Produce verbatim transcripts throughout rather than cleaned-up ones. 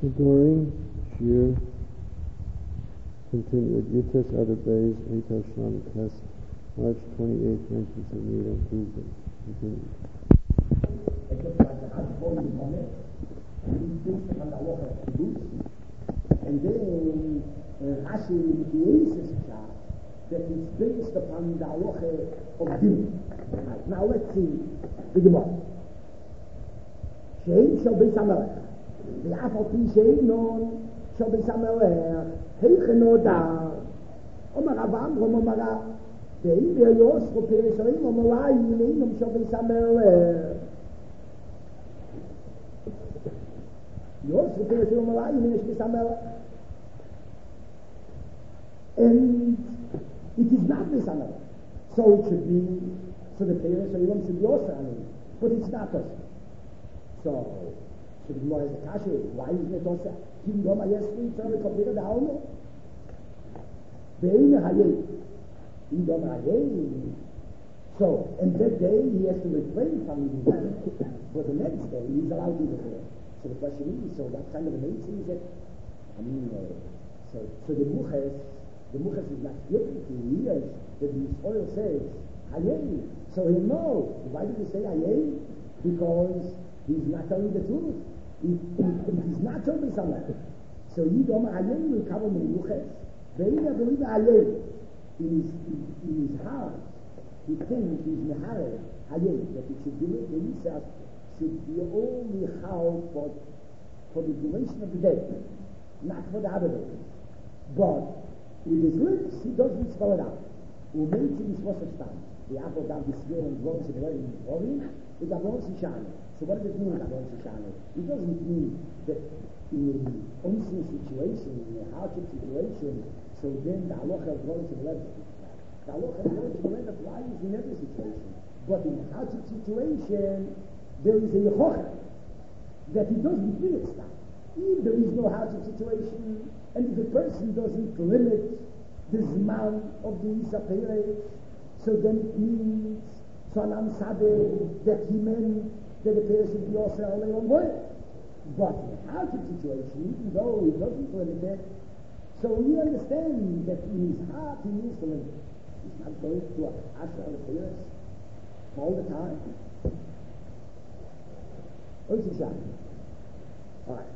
During Shir, continued Yitzhak Adar Beis, Eight Hashem Tes, March twenty-eighth, nineteen seventy-eight, on Tuesday. Continued. And then Rashi with the Aces that is based upon the halacha of Din. Right, now let's see the Gemara. Shein shall be samelech. The apple tree shein non shall be samelech. Heichen oda. Omar Avam, Omar Rav. Ve'im ve'yos v'pereshoim omalai yineinum shall be samelech. Yos v'pereshoim omalai yineinum shall be samelech. And it is not this another. So it should be, so the parents or Yom should be also another. But it's not also. So, so the Gemara is a kasha, why isn't it also? Kim Yom HaYesri Tzara Kabira Da'almo? Be'ina Hayei. In Yom Hayei. So, and that day he has to refrain from the but the next day he's allowed to do it. So the question is, so what kind of an answer is it? I mean, uh, so, so the Muches, the Muchas is not guilty. He hears that the Yisrael says, Hayei. So he'll know. Why did he say Hayei? Because he's not telling the truth. He, he, he's not telling something. So Yidom Hayei will cover the Muchas. Ve'in believe Hayei. In his, in his heart, he thinks he's Mehare Hayei, that it should be, the Yisrael should be only how for, for the duration of the day, not for the other day. But with his lips, he doesn't spell it out. Who makes it is what's time. The apple down the scale and blows it away in the body, it's a blows shine. So what does it mean, a blows shine? It doesn't mean that in an unseen situation, in a hardship situation, so then the halacha of blows to the left. The halacha of blows to the left applies in every situation. But in a hardship situation, there is a yechocha that he doesn't feel it stop. If there is no hardship situation, and if a person doesn't limit the zman of the Yisapere, so then it means Sanam Sadeh that he meant that the person should be also only on way. But in a hardship situation, even though he doesn't limit it, so we understand that in his heart he needs to limit it. He's not going to ask all the prayers all the time. What's he saying? All right.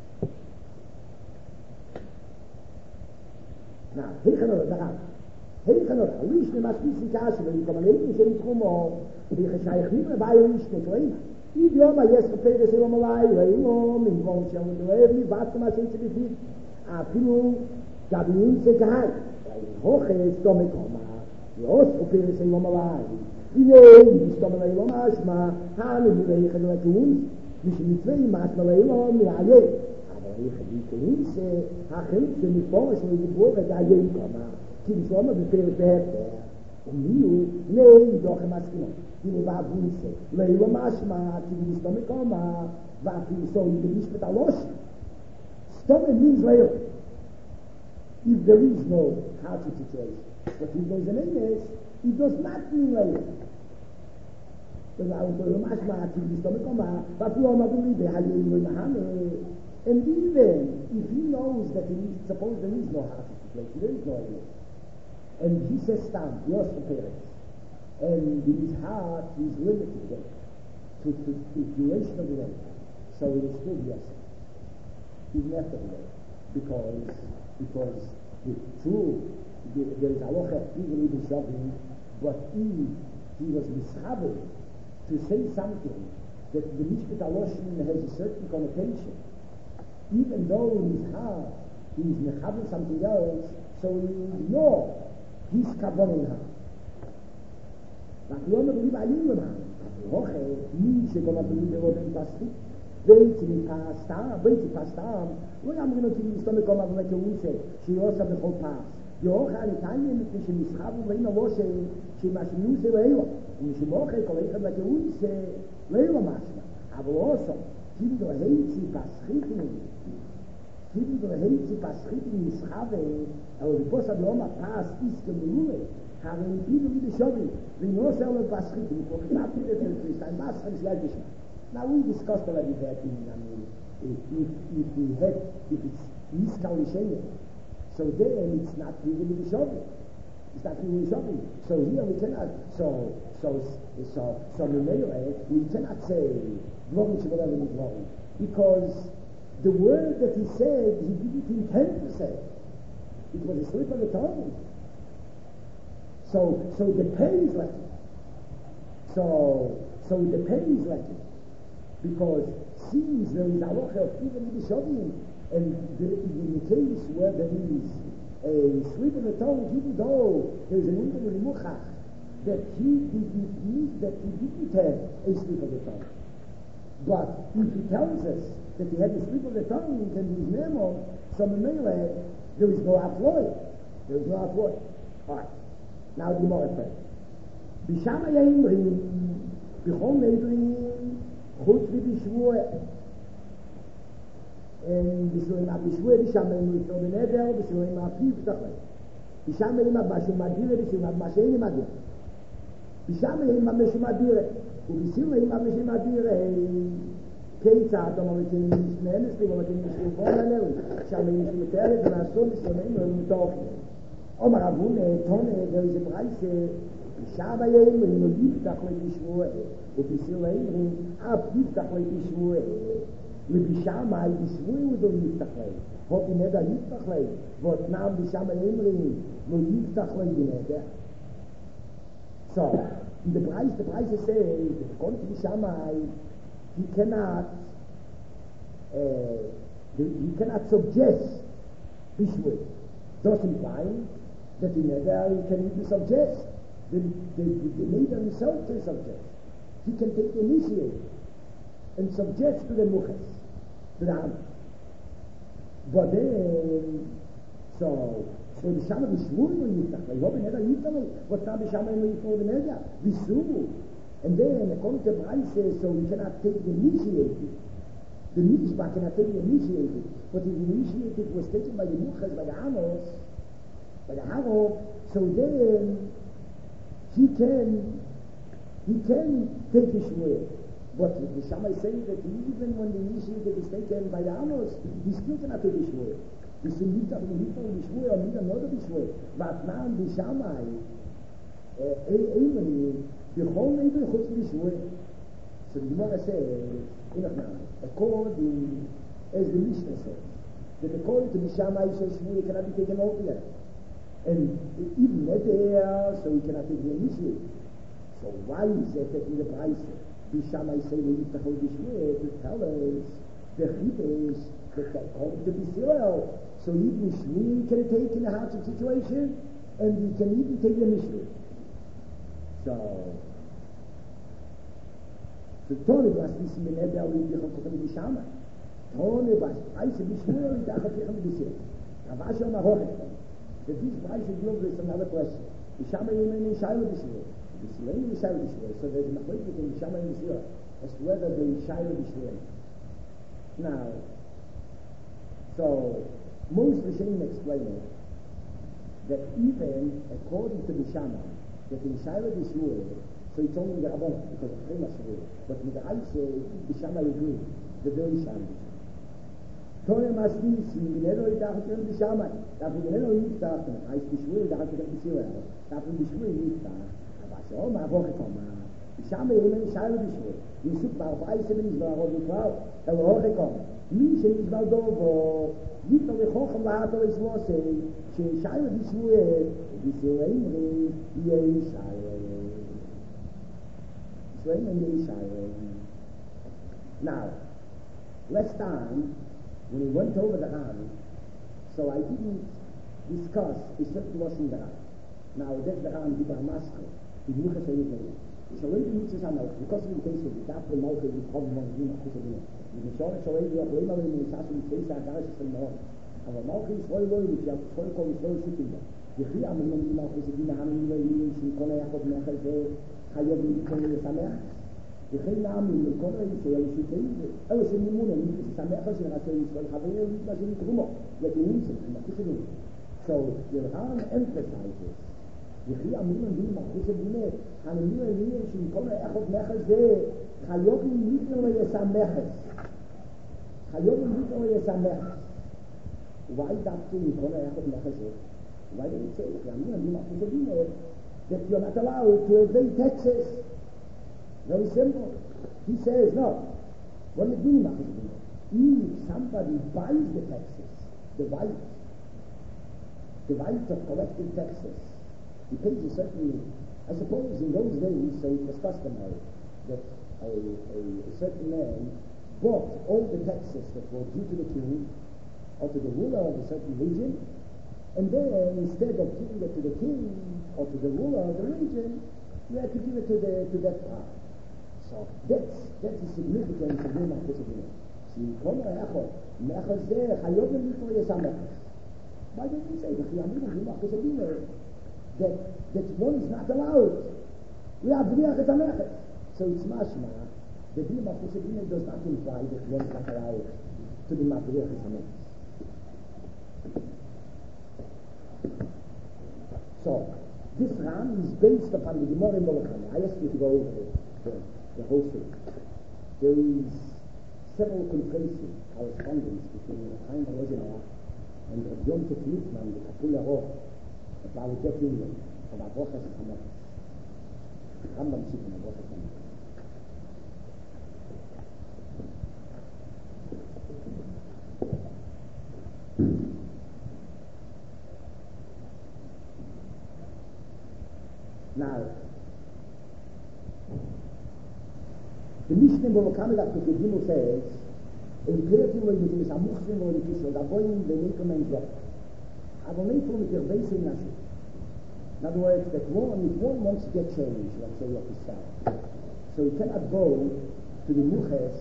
Now, Heichen da ran. Heichen oder, wie ist nämlich ein bisschen Kasse, wenn ich komme nicht in den Trumo, wie ich scheich nicht mehr bei uns, nicht so immer. Ich glaube, jetzt verfehlt es immer mal, weil ich um, in Wunsch, und du eben, warte mal, sind sie befiehlt. Aber viel, da bin ich uns geheim. Weil ich hoche ist, damit komme, die Ost verfehlt es immer mal. Ich nehm, ich komme mal, immer mal, haben wir Heichen oder tun, nicht mit zwei, macht mal immer, mir alle. Ich habe die Klinze, Hachim, für mich vor, ich will die Burger da jeden kommen. Die Sommer befehlt der und mir, nein, doch ein Maschino. Die war Wunse. Leila Maschma, die will nicht kommen, war für so in der Licht mit der Losch. Stomme means Leila. If there is no hardship situation. But if there is an illness, it does not mean Leila. So now, Leila Maschma, die will nicht kommen, war für Oma Beliebe, Halim, Mahane. And even if he knows that he is, suppose there is no hardship situation, there is no illness, and he says stand, yours for parents, and in his heart he is limited then to, to the duration of the day, so it is still yes, even after the day, because because the true the, there is halacha even even shopping, but if he was mischaber to say something that the mishpat aloshin has a certain connotation. Even though in his heart he is mechaber something else, so he ignore his kavan in heart. But you don't believe I live in heart. Hoche, me she gonna believe what in pasti. Wait in pasta, wait in pasta. When I'm going to tell you stomach come up like a wince, she also the whole pass. The hoche an Italian mit mich mischaber, wenn er was she must use leilo. Und she moche kollege like a wince, leilo machna. Aber also, die do heizi paschiten. Even though he paschit in his have, or the boss of the Oma pass is the Mule, having people with the shopping, we know sell a paschit, we talk about it, and I'm not saying. Now we discussed already that in, I mean, if, if, if we had, if it's Niskal Yishayim, so then it's not really the shopping. It's not really shopping. So here we cannot, so, so, so, so we cannot say, Dvorim Shevalev and Dvorim, because the word that he said, he didn't intend to say. It was a slip of the tongue. So, so the pen is lucky. So, so the pen is lucky. Because since there is a lot of even in the Shovim, and the, in the case where there is a slip of the tongue, even though there is an infinite muchach, that he didn't need, that he didn't have a slip of the tongue. But if he tells us that he had a slip of the tongue and his memo, so Memele, there is no aploy. There is no aploy. Alright. Now the more effect. Bishama Yaimrim, Bichom Meidrim, Chutz V'Bishvua, and Bishvua Bishvua, Bishama Yaimrim, Bishvua Beneder, Bishvua Yaimrim, Bishvua Bishama Yaimrim, Bishvua Madire, Bishvua Mashein Madire. Bishama Yaimrim, Bishvua Madire, ובסיום אם אבא שם אדיר כיצד, אבל אתם נשנאנס לי, אבל אתם נשנאנס עלינו, שם הם נשנאנס ונעשו מסוימים ומתוכן. אומר אבון, תונה, ואיזה פרייס, בשעה ביים, אם לא יפתח לי תשמוע, ובסיום אם אף יפתח לי תשמוע, ובשעה מה ישמוע הוא לא יפתח לי, הופי נדע יפתח לי, ואותנם בשעה ביים, לא יפתח לי בנדע. So, the price, the price says that according to the Shammai, he cannot, uh, he cannot suggest Bishvua. Thus implying that he never can even suggest. The, the, the, the leader himself can suggest. He can take the initiative and suggest to the Muchas, to the Am. But then, so, so the Shammai Bishvua no yiftach. I hope he never yiftach. What's not the Shammai no yiftach the Neder? Bishvua. And then, according to the Braise says, so he cannot take the initiative. The Mishpah cannot take the initiative. But if the initiative was taken by the Muchas, by the Amos, by the Haro, so then he can, he can take Bishvua. But the Shammai say that even when the initiative is taken by the Amos, he still cannot take Bishvua. Is in Mittag und Mittag und Bishvua, und Mittag und Bishvua. Was nahm die Shammai, Eimri, Bichol Eimri, Chutz Bishvua. So the Gemara says, according, as the Mishnah says, that according to the Shammai, so Shvua cannot be taken out yet. And even there, so he cannot take the initiative. So why is it that in the Braise, the Shammai say we need to hold Bishvua to tell us the Chiddush that according to Bishvua, so even Shmi can take in a hardship situation, and he can even take the Mishri. So, so Tony was this in the Neder, we become to come to Shammai. Tony was, I said, Bishvua, we become to come to Bishvua. Ravasha Mahorek. That this price is global is another question. The Shammai is in Shailu Bishvua. The Shailu is Shailu Bishvua. So there's a machloek between the Shammai and Bishvua as to whether the Shailu Bishvua. Now, so, most Rishonim explain it, that even according to the Shammai, that in Shaila Bishvua, so it's only the Rabbon, because of Chema Shvua, but with the Aisha, the Shammai agree, the very Shammai Bishvua. Tore Maslis, in Genero Yitach, in the Shammai, that in Genero Yitach, Ais Bishvua, that in Bishvua, that in Bishvua Yitach, Avasha, oh, my Woche Koma, the Shammai in Shaila Bishvua, Yisuk Baruch Aisha Ben Yisrael, Rodiklau, El Woche Koma, Misha Yisrael Dovo, Yitach Vechochem Lahato Yisvosei, Shayla Bishvua, Bishvua Imri, Yei Shayla. Bishvua Imri, Yei Shayla. Now, last time, when we went over the Ram, so I didn't discuss a certain Lashon the Ram. Now, that's the Ram, the Barmaschel, the Muchas HaYivnei. So when the Mitzvahs are Malchus, because of the case of the Dapper Malchus, the problem was the Malchus HaYivnei. The Mishon HaShorev, the Acholim HaYivnei, the Mishas HaYivnei, the Agaras HaYivnei, aber Malchus ist voll Leute, die haben voll kommen, voll schütteln. Die Chia haben immer die Malchus, die haben immer die Menschen, die können ja auch mehr als die Chaya, die können ja Sameach. Die Chia haben immer die können ja nicht, die schütteln. Aber sie nehmen nur nicht, die Sameach ist ja natürlich, weil ich habe ja nicht mehr so nicht rum, weil die nicht sind, die Malchus nicht. So, der Ram emphasizes, die Chia haben immer die Malchus, die nicht, haben immer die Menschen, die können ja auch mehr als die Chaya, die nicht mehr Sameach ist. Chayov Lito Yesamech. Why that thing, Kona Echad Mechazeh? Why did it say, that you're not allowed to evade taxes? Very simple. He says, no. What do you mean? If somebody buys the taxes, the right, the right of collecting taxes, he pays a certain, I suppose in those days, so it was customary that a, a, a certain man bought all the taxes that were due to the king or to the ruler of a certain region, and then instead of giving it to the king or to the ruler of the region, you had to give it to the to that part. So that's that's the significance of the Machusavina. See, Kona Echad Mechazeh Chayov Lito Yesamech. Why didn't he say that that one is not allowed? We have B'riach et HaMechet. So it's mashma. The B'riach Machusavina does not imply that one is not allowed to be B'riach et HaMechet. So, this Ram is based upon the Gemara in Molokane. I asked you to go over the, the, the whole thing. There is several conferences, correspondence between Chaim Rosenau and Rav Yom Tov Litzman, the Kapul Aroch, about that Indian, about Rosh Hashanah. Rambam Shikon, Rosh Hashanah. Now, the Mishnah in Molokane that the Gimel says, in Pirkei Avos is a Muchzim or in Kisel, the boy in the Nekom and Job. I will make for the basic Nasi. In other words, that one, if one wants to get change, let's say of his sell, so he cannot go to the Muches,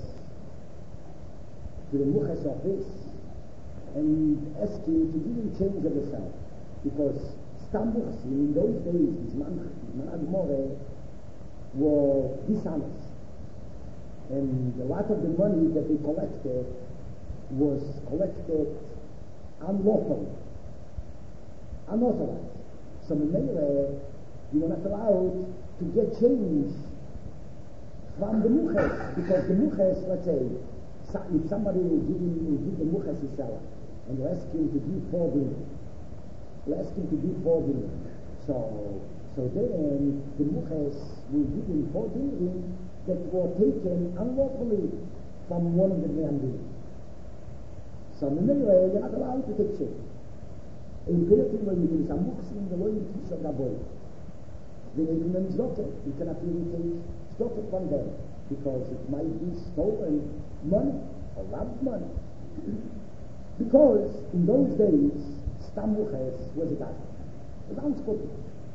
to the Muches office, and ask him to give him change of the sell, because Stambuchs in those days, his man, man More, were dishonest. And a lot of the money that they collected was collected unlawfully, unauthorized. So in many ways, you were not allowed to get change from the Muches, because the Muches, let's say, if somebody will give, him, will give the Muches his seller, and you ask him to give four billion, you ask him to give four billion. So, so then the Muches will give him four billion that were taken unlawfully from one of the Neanderthals. So in any way, you're not allowed to take change. In Pirkei Avos, there is a Muchzim, the Loy Kish of Raboy. The Nekom is not it. You cannot even take stop it from them, because it might be stolen money or robbed money. Because in those days, Stam Muches was a guy. It was unspoken.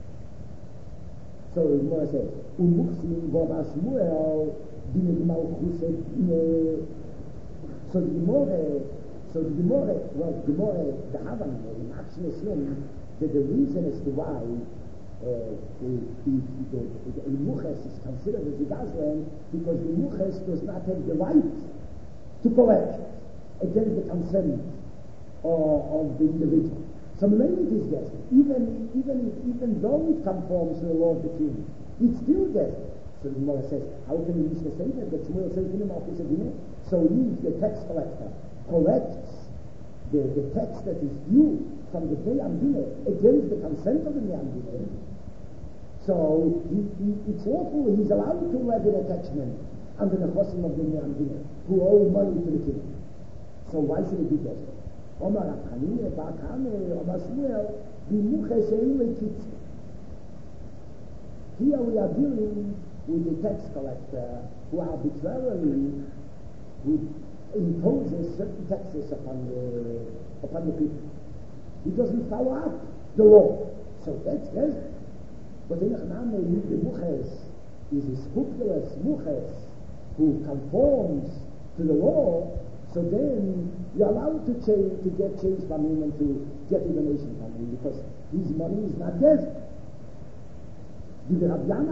So the Gemara says, Umuchzim Boba Shmuel Dine Malchus Dine. So the Gemara, so the Gemara, well, the Gemara, the Havan, the actually assume that the reason as to why uh, the the the, the, the Muches is considered as a Gazlan, because the Muches does not have the right to collect against the consent of, of the individual. So maybe it is desert. Even even even though it conforms to the law of the king, it's still desert. So the Gemara says, how can you say that? That Shmuel says, so if the tax collector collects the, the tax that is due from the Ne'amdineh against the consent of the Ne'amdineh, so he, he, it's lawful, he's allowed to have an attachment under the chosim of the Ne'amdineh, who owe money to the king. So why should it be desert? Omar Hanine, Bakane, Omar Shmuel, Bimuche Sheile Kitzi. Here we are dealing with the tax collector who arbitrarily who imposes certain taxes upon the upon the people. He doesn't follow up the law. So that's yes. But in Haname, the Muches is a scrupulous Muches who conforms to the law. So then you're allowed to change, to get change from him and to get a donation from him, because his money is not theirs. So the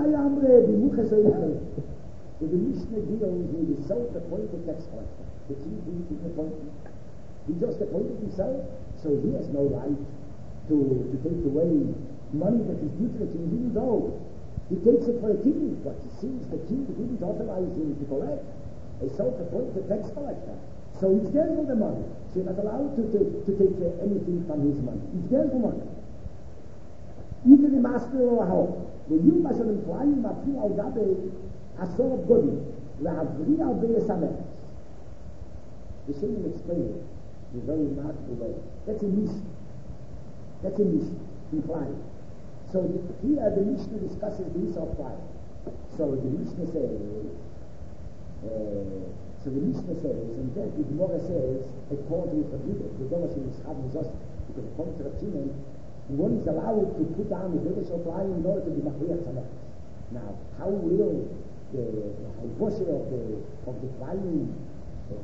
Mishnah deals with the self-appointed tax collector. The king didn't appoint him. He just appointed himself, so he has no right to, to take away money that is due to the king, even though he takes it for a king, but since the king didn't authorize him to collect, a self-appointed tax collector. So he's getting all the money. So he's not allowed to take, to take uh, anything from his money. He's getting the money. Either the master or a home. The you must have implying that you al gabe a sort of goody. La'avri al be'esamech. The Shem explained it in a very remarkable way. That's a Mishnah. That's a Mishnah, implying. So the, here the Mishnah discusses the issue of fire. So the Mishnah says, uh, so the Mishnah says, and then the Gemara says, according to the Bible, the Gemara says, because according to the Shimon, one is allowed to put down the British of fire in order to be Machriach Samech. Now, how will the how portion of the of the flying uh,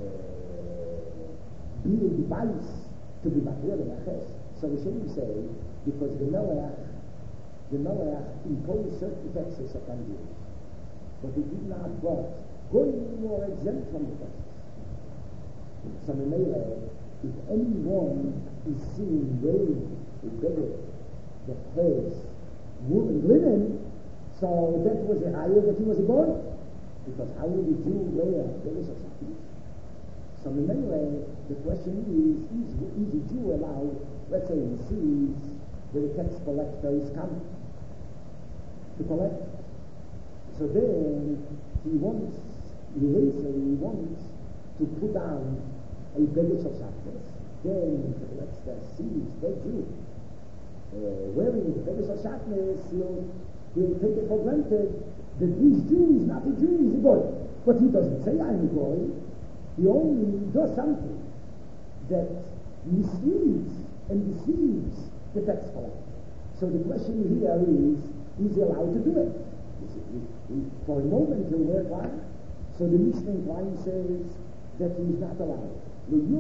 be a device to be Machriach Samech? So we shouldn't say, because the Melech, the Melech imposed certain taxes upon you, but he did not but going more exempt from the taxes. So the Melech, if anyone is seen wearing a beggar that has wool and linen, so that was a higher that he was a boy, because how would a Jew wear beggars or something? So the Melech, the question is, is, is a Jew allowed, let's say he sees that a tax collector is coming to collect. So then he wants, he he wants to put down a baggage of shackles. Then the collector sees that Jew uh, wearing the baggage of shackles, he'll, he'll take it for granted that this Jew is not a Jew, he's a boy. But he doesn't say I'm a boy. He only does something that misleads and deceives the tax collector. So the question here is, is he allowed to do it? Is he, he, for a moment he'll wear fire. So the Mishnah implying says that he is not allowed. So the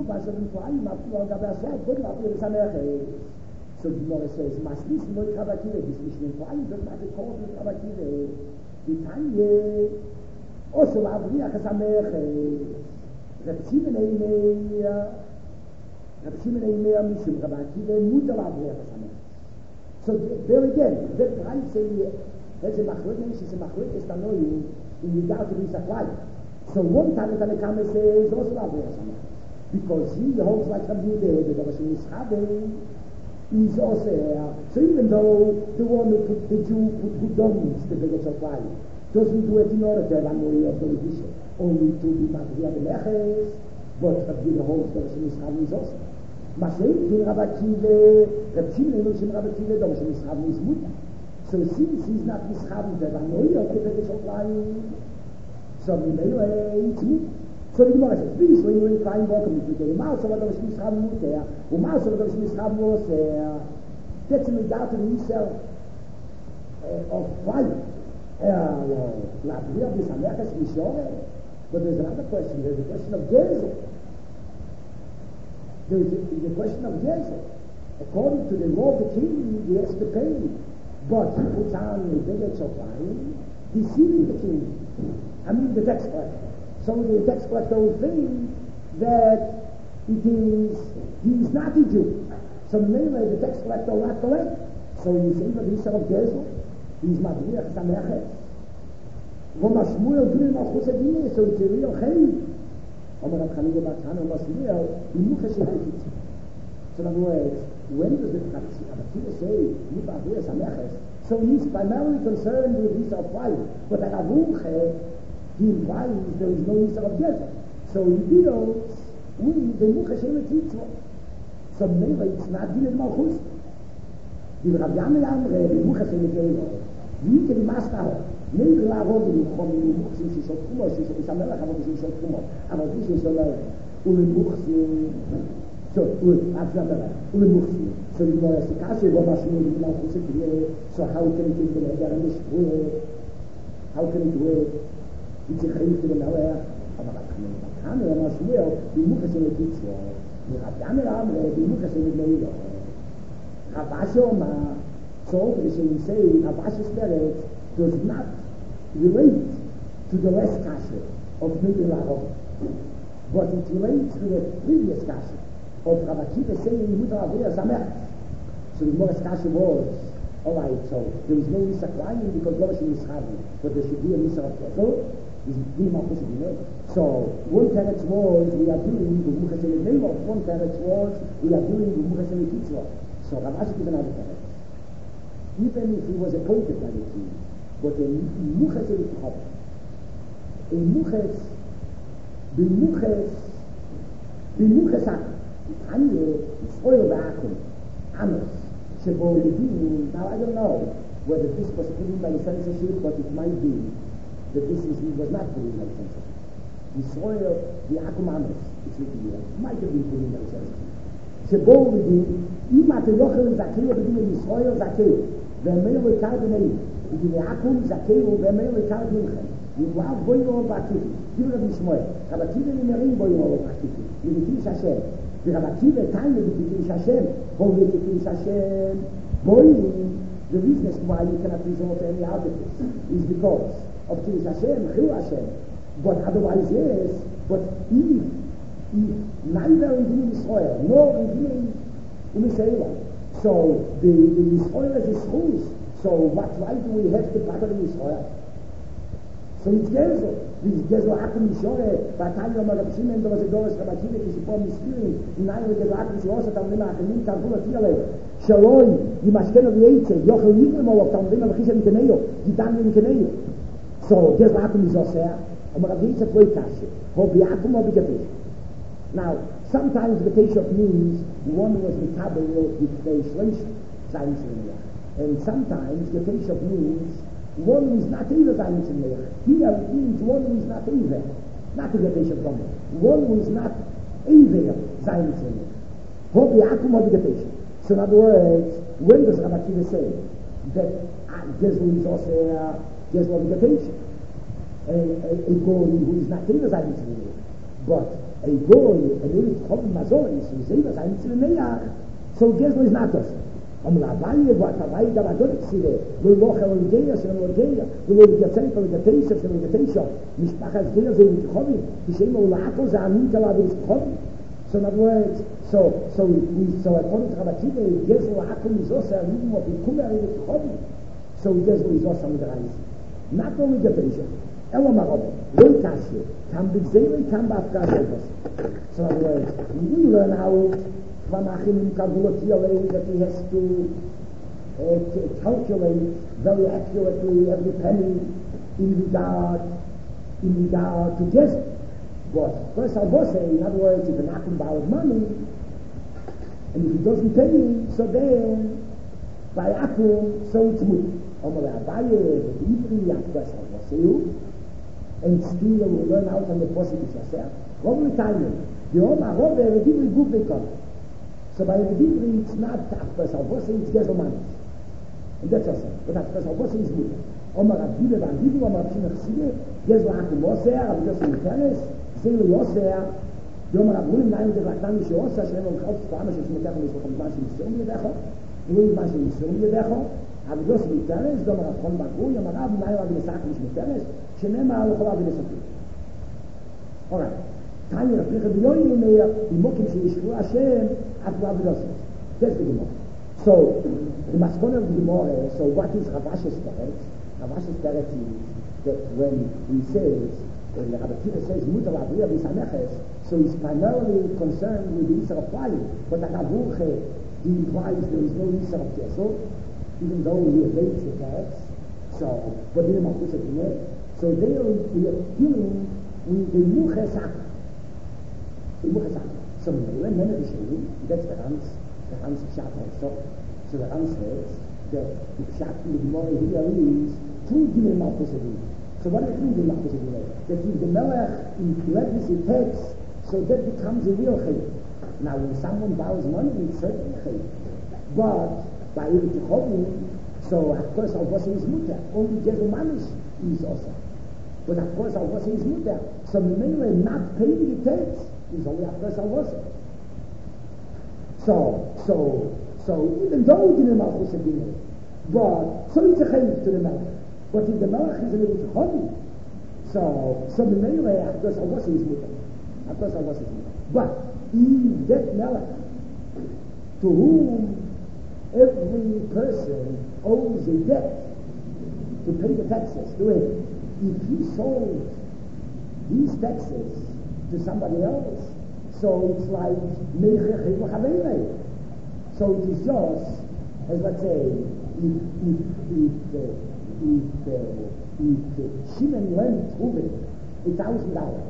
Gemara says, Maslis no Chabakire, this Mishnah implying does not call the Chabakire. The Tanya also Avriach Sameche. Reb Shimon Eimeya, Reb Shimon Eimeya Mishum Chabakire, Mutal Avriach Sameche. So there again, that right say, there's a Machloek, she's a Machloek, is Tanoim, in regard to this apply. So one time the Tanakama says, also Avriach Sameche. Because he holds like some new day, the Rosh Hashanah is also there. So even though the one who put the Jew put who dominates the biggest of fire doesn't do it in order to have a way of the Rishon, only to be Matriya Beleches, but Rabbi holds the Rosh Hashanah is also. Masay, King Rabakive, Rabbi Shimon, Rabbi Rabakive, the Rosh Hashanah is Mutter. So since he's not Mischaven, to have a way of the biggest of fire, so we may it's Mutter. So the Gemara says, this when you're in flying welcome to the mouse of the Mishram Muter, or mouse of the Mishram Moser, that's in regard to the Israel of fire. Latvia, this America's Mishore. But there's another question, there's a question of Gezel. There's the question of Gezel. According to the law of the king, he has to pay. But he puts on a village of fire, deceiving the king. I mean the tax collector. So the tax collector will think that it is, he is not a Jew. So mainly the tax collector will not collect. So you say that he's of Gezel, he's Madriach Sameche. Roma Shmuel doing of Chosedine, so it's a real chayim. Omer Rab Chanina Bar Chana Roma Shmuel, Yimucha Shehayit. So in other words, when does the Chabakira say, Yimucha Sameche? So he's primarily concerned with his of fire. But at Avuche, he implies there is no use of Gezel. So he deals with the Muchashem Titzvah. So maybe it's not Din Malchus. The Rabbi Yamei Amre, the Muchashem Gezel, wie can the master maybe la robe in from the Muchashem Shishot Kumo, Shishot Samelach, aber Shishot Kumo, aber this is the und the Muchashem, so, und Afzamelach, und the Muchashem. So the Gemara says, Kashe, wo Mashmu, the Malchus, so how can it be the Heger and the Shmuel? How can it work? It's a chayim to the Melech, aber Rab Chanina Bar Shmuel, the Muchashem Titzvah, the Rabbi Yamei Amre, the Muchashem Meirah. Rav Ashi Omar, so the Shem say, Rav Ashi's Peret does not relate to the last kasha of Meir Lahov, but it relates to the previous kasha of Rav Akiva saying, Mutar Avriach Sameche. So the Gemara's kasha was, all right, so there is no Misa Klayim because Rosh Hashanah, but there should be a Misa of Gezel. is being Malchus Bina. So one teretz was we are doing the Muchas Elevos, one teretz was we are doing the Muchas Elekitzvah. So Rav Ashi is another teretz. Even if he was appointed by the king, but a Muchas Elekitzvah, a Muchas, the Muchas, the Muchas Akum, Tanya, Israel Ba'akum, Amos, Shebo Levin. Now I don't know whether this was given by the censorship, but it might be that this is, was not given by the censorship. Israel, the Akum Amos, it's written here, might have been given by the censorship. Shebo Levin, Ima Te Yochel Zakeu Levin Israel Zakeu, Ve'emel Lekar B'nei, V'gine Akum Zakeu, Ve'emel Lekar B'nei. Wow, boy no Bakiti. Give it a Shmuel. Rabakive in the ring boy no Bakiti. You will teach Hashem. The Rabakive time you will teach Hashem. How will you teach Hashem? Boy, the reason why you cannot resort to any other is because of teach Hashem, Chil Hashem. But otherwise, yes. But if, if neither in Israel nor in Israel, so the the Israel is his schools. So what right do we have to battle in Israel? So it's Gezel. This Gezel Akum Mishore, Batanya Marab Shimon, there was a Doris Rabakive, Kishipom Miskirin, in nine with the Akum Shiosa, Tamlima, Akamin, Tavula, Tiale, Shalom, Yimashken of the Eitzeh, Yochel Yigrim, of Tamlima, Chisha Nikeneyo, Yidan Nikeneyo. So Gezel Akum Mishosea, and Marab Yitzeh Floikashi, Hobi Akum Hobi Gabish. Now, sometimes the Teshop means one was the Kabel with the Shleish, Science and sometimes the Teshop means one who is not either Zayin Tzimleach. Here it means one who is not either. Not to get Pesha from it. One who is not either Zayin Tzimleach. Hobi Akum Hobi Pesha. So in other words, when does Rabbi Akiva say that Gezl is also Gezl Hobi Pesha? A goy who is not either Zayin Tzimleach. But a goy, a Elit Chobim Mazoris, who is either Zayin Tzimleach, so Gezl is not also. Om la baie wat la baie da dort sile lo lo khol geya shel lo geya lo lo geya tsel lo geya shel lo geya mish pachas geya ze mit khobi ki shem lo ato ze amin kala be khobi so na words so so we so I want to have a kid yes lo ato mi zo se amin mo bi kuma be khobi so yes we zo sam der reis not only the patient elo magob lo tashe kam be zeli kam ba afkas so na words we learn how Vanachim calculate that he has to uh, calculate very accurately every penny in regard in regard to just what first I was saying, in other words, if an Akum borrowed money and if he doesn't pay, so then by Akum, so it's mut. Omar Abaye, the Ibri Akbas Al-Wasiu, and still we learn out on the positive yourself. What will time the Omar Robbe, the Ibri Group they call it. So by the Dibri, it's not Akbas Al-Bosi, it's Gezel Manis. And that's also. But Akbas Al-Bosi is good. Omar Abdibbe, Van Dibbe, Omar Abdibbe, Chside, Gezel Akum Osea, Rabbi Yosef Miteres, Zelu Yosea, Omar Abdibbe, Naim de Ratan, Mishe Osea, Shem Om Chalf, Spama, Shem Shmetach, Mishe Chom Zman, Shem Yisum Yedecho, Yom Zman, Shem Yisum Yedecho, Rabbi Yosef Miteres, Omar Abchon Baku, Omar Abdibbe, Naim Rabbi Nesach, Mishe Miteres, Shem Ema, Alochol Rabbi Nesach. All right. Tanya, Rabbi Yoyi Meir, Imokim Sheyishru Hashem, at Rabbi Yosef. That's the Gemara. So, the Maskon of the Gemara, so what is Rav Ashi's teretz? Rav Ashi's teretz is that when he says, when Rabbi Akiva says, Mutar Abriya B'Sameches, so he's primarily concerned with the Yisra of flying, but the Ravuche, he implies there is no Yisra of Gesel, even though he evades the teretz. So, but in the Malchus of so there we are dealing with the Muches Akum. The Muches Akum. So when men are saying, that's the Rans, the Rans Pshat also. So the Rans says that the Pshat in the Gemara here is two Gimel Malchus of So what is two Gimel Malchus of That if the Melech in parenthesis text, so that becomes a real chayv. Now when someone borrows money, it's certainly chayv. But by Elit Chobim, so of course Al-Bosi is mutter. Only Gezel Manish is also. But of course Al-Bosi is mutter. So Memele not paying the text is only after Al-Bosi. So, so, so even though he didn't Malchus of Dinah, but so it's a chayv to the Melech. But if the Melech is a little chobim, so so Memele after Al-Bosi is mutter. After Al-Bosi is mutter. But if that Melech to whom every person owes a debt to pay the taxes to him, if he sold these taxes to somebody else. So it's like so it is just as let's say if if if uh, if uh, if uh, Shimon lent Reuben a thousand dollars,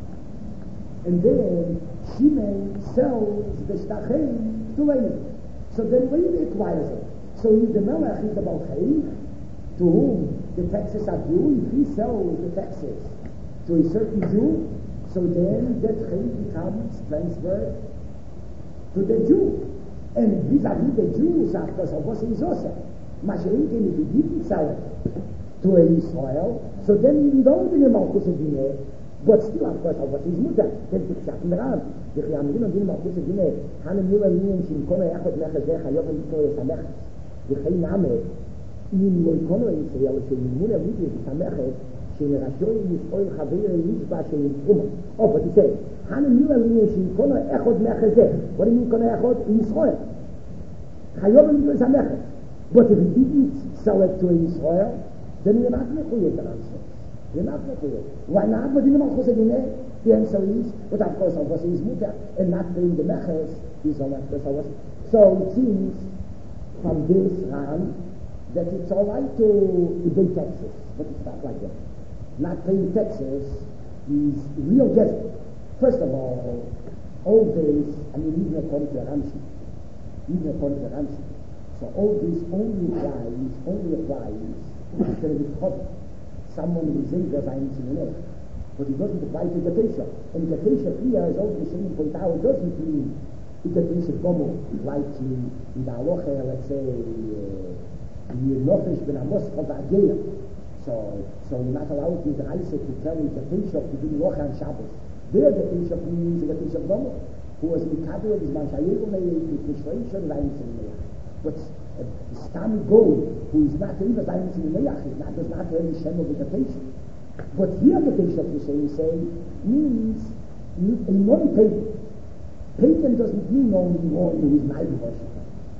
and then Shimon sells the shtachem to Levi. So then Levi acquires it. So if the melech is the balchei, to whom the taxes are due, if he sells the taxes to a certain Jew, so then that chei becomes transferred to the Jew. And vis-a-vis the Jews, after so was he also. Mashiach, if he didn't sell it to a Israel, so then he don't in the Malchus of Dineh, but still, of course, was his mother. That's the pshat in the Ram. The Chiyamim and Dineh Malchus of Dineh, Hanem Mila Miyam Shimkona Echot Mechazeh Chayov and Yitro Yesamech, the Chei Name, in Loikono Israel, Shemimuna Lidi Yesamech, Shemerashoy Yisrael Chaveir Yishba Sheim Truma. Oh, but he said, Hanem Mila Miyam Shimkona Echot Mechazeh. What do you mean Kona Echot? Israel. Chayov and Yitro Yesamech. But if he didn't sell it to Israel, then we're not mechuyev the answer. We're not mechuyev. Why not? But in the Malchus of Dineh, the answer is, but of course, of course, his mutter, and not paying the meches, he's on that person. So it seems from this Ram that it's all right to, to pay taxes, but it's not like that. Not paying taxes is real desert. First of all, all this, I mean, even according to Ramshi, even according to Ramshi, so all this only applies, only applies to the Chobot. Someone who is in the Zayim Tzimmelech, but it doesn't apply to the Kesha. And the Kesha here, as all the Shem point out, doesn't mean the Kesha Gomo, like in, in the Aloche, let's say, the Nofesh ben Amos of Ageya. So, so you're not allowed with the Isaac to tell the Kesha to do Loche on Shabbos. There the Kesha means the Kesha Gomo, who was Mikabel of his Manshayel, the Kishreisha, the Zayim Tzimmelech. But a Stam Gold, who is not in the Zayim Tzimmelech, does not have the Shem of vegetation. But here the Kesha of the Shem say means a non-pagan. Pagan doesn't mean only one who is an idol worshiper.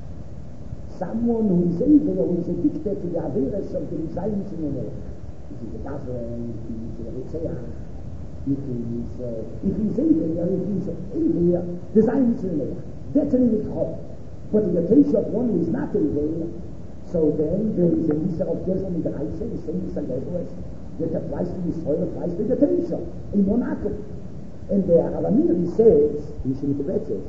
Someone who is able, who is addicted to the Averes of the Zayim Tzimmelech. If he's a Gavran, if he's a Ritzeach, if he's uh, if he's able, if he's able, the Zayim Tzimmelech. That's an Ivit. But in the case of one who is not able, so then there is a Misa of Gezel in the Reise, the same Misa Gezel that applies to the soil, applies to the Teisha, in Monaco. And the Aramir says, in Shemit says,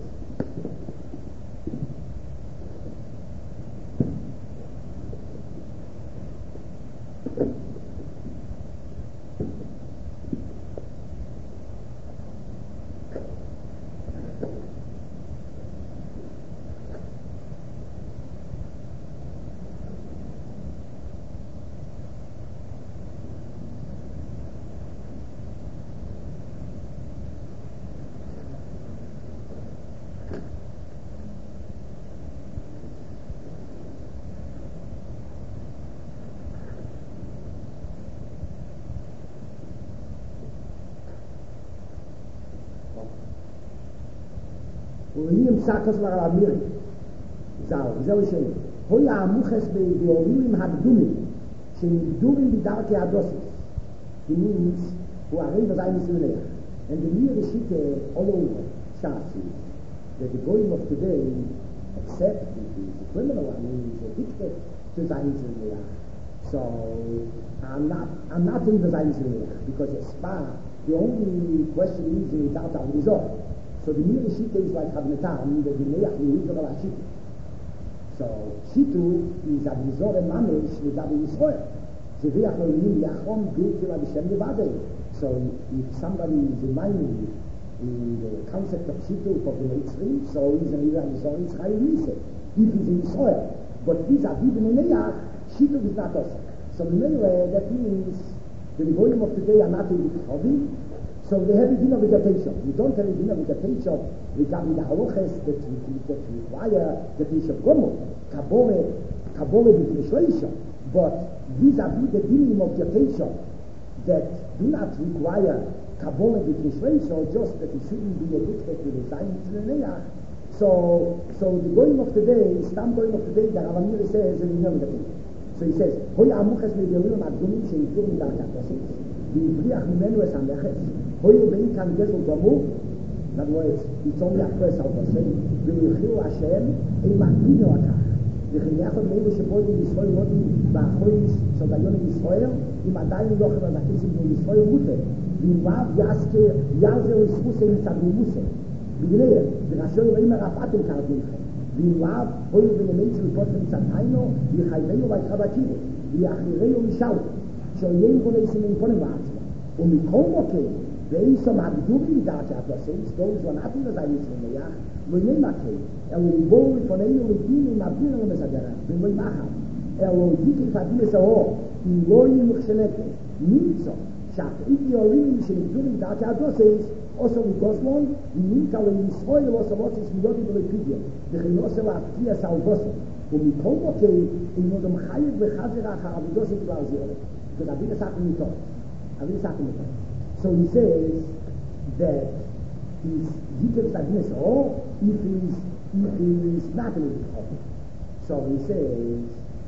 ולהים סקס לרמירי זהו, זהו שם הוי המוחס באורים הקדומים שנקדומים בדרכי הדוסס he means who are in the Zayim Tzimmelech and the near Shite all over Shasi that the going of today except the criminal I mean is addicted to Zayim Tzimmelech so I'm not I'm not in the Zayim Tzimmelech because it's far the only question is in the Data Resort. So the mere Shita is like Havnetam, the Dineach Yehuda Vala Shita. So Shitu is a Mizor and Mamesh with Abi Yisroel. Zeviach Elohim Yachom B'Til Abishem Levadei. So if somebody is reminding in the concept of Shitu for the Mitzri, so he's an Ira Mizor Yitzchai Yisrael. If he's in Yisrael. But vis-a-vis the Dineach, Shitu is not Osek. So anyway, that means the Rebbeim of today are not in the Chovim. So they have a dinner vegetation. You don't have a dinner vegetation regarding the halachas that, that require the fish of Gomo, Kabore, Kabore with but vis-a-vis the dinner of vegetation that do not require Kabore with just that it shouldn't be addicted to the Zayim Tzimmelech. So, so the going of today, Stam going of today, the Ravamir says, and you know the thing. So he says, Hoy amuchas me'delim adumim she'ikdurim da'akatos. והבריח ממנו את הנכס, הוי ואין כאן גזל גמור, in other words, it's only a first of the same, ויחיו השם, אין מקפידו הכך. וכן יחד מאלו שבודים ישראל מודים באחויס של דיונים ישראל, אם עדיין לא חבר בכיסים בישראל מוטה, ואם רב יעסקר יעזר ויספוסה מצדמוסה. בגלל, ורשו יראים הרפאתם כרדינכם, ואם רב הוי ונמיץ ופות מצדיינו, ויחייבנו ויתחבקינו, ויאחרינו משאו, שאויין בוני סימן פונים בעצמו. ומכל מוקד, ואיסו מהגדורים מדעת שהפלסים, those who are not in the Zayis Lemeach, ולא מקד, אלו ליבואו לפנינו לדינו מבדינו למסגרה, ולא מחר, אלו דיקי פדים לסאור, אם לא יהיו מכשנקה, נמצא, שהפעיתי עולים שנגדורים מדעת שהפלסים, עושה לגוזלון, ונמכה לישראל עושה מוצס מיודי ולפידיון, וכן עושה להפקיע סלבוסו, ומכל מוקד, אם נודם חייב וחזר אחר עבודו של כלל זירה, ורבי נסעתם איתו, רבי נסעתם איתו. So he says that he's, he gives like this, or if he's, if he's not in the problem. So he says,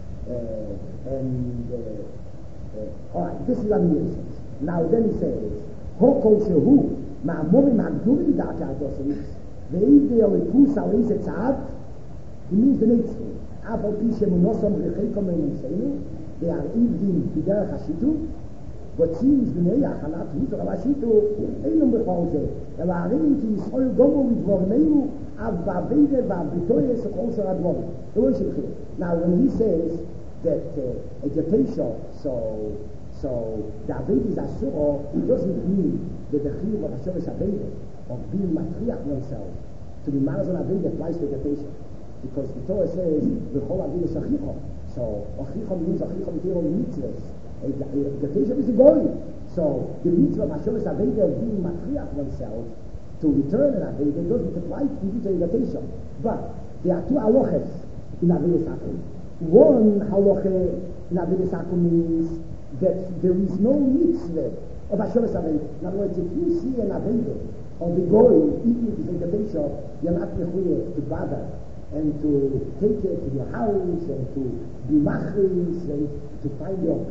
uh, and, uh, uh, all right, this is what he says. Now then he says, Hokol shehu, ma'amorim ha'gdurim da'at ha'dosim, ve'idei alipus al-iz etzad, he means the next thing. Afal pi shemunosom rechekom me'nusenu, they are evening b'derech hashitu, but seems בני החלת היתר על השיטו אינם בכל זה, אלא הרים כי ישראל גומו ודבורננו אף בעבידה והביטויה סוכו של הדבורים. זה לא שלכם. Now when he says that uh, education, so, so the Aveda is asuro, it doesn't mean that the chiyuv of Hashem is Aveda, of being matriach oneself, to be marazon Aveda applies to education. Because the Torah says, v'chol Aveda shachicho. So, achicho means achicho mitiro mitzvahs. The education is going. So the mitzvah of Hashem is Aveda of being matriach oneself to return an Aveda doesn't apply to education. But there are two halachas in Aveda Sakum. One halacha in Aveda Sakum means that there is no mitzvah of Hashem is Aveda. In other words, if you see an Aveda of the goy eating his education, you're not mechuyev to bother and to take it to your house and to be machris and to find your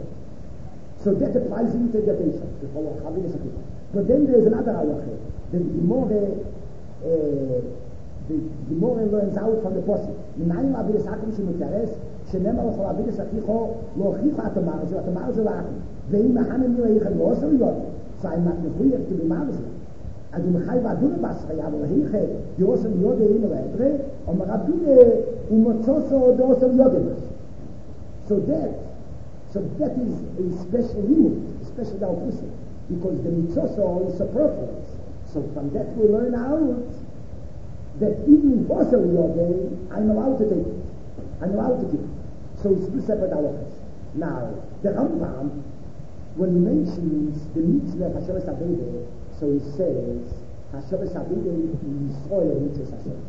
So that applies in integration, to follow Chavir Sakit. But then there is another halacha. The Gemara, uh, the Gemara learns out from the Pasuk. Minayin Avir Sakum Shemutares, Shenemar L'chol Avir Sakicho, Lo Chifa Atamar, So Atamar Zelakim. Ve'im Mahanim Yireichem Lo Osel Yod. So I'm not mechuyev to be marzel. אז הוא מחייב אדונה בסחיה, אבל היכה, יוסם יודע אין רדרה, אומר אדונה, הוא מוצוסו דאוסם יודע משהו. So that, so that is a special limit, a special opposite, because the mitzoso is superfluous. So from that we learn out that even in fossil yoga, I'm allowed to take it. I'm allowed to keep it. So it's two separate halachas. Now, the Rambam, when he mentions the mitzvah of Hashem Aveda, so he says, Hashem Aveda is Yisrael mitzvah Hashem.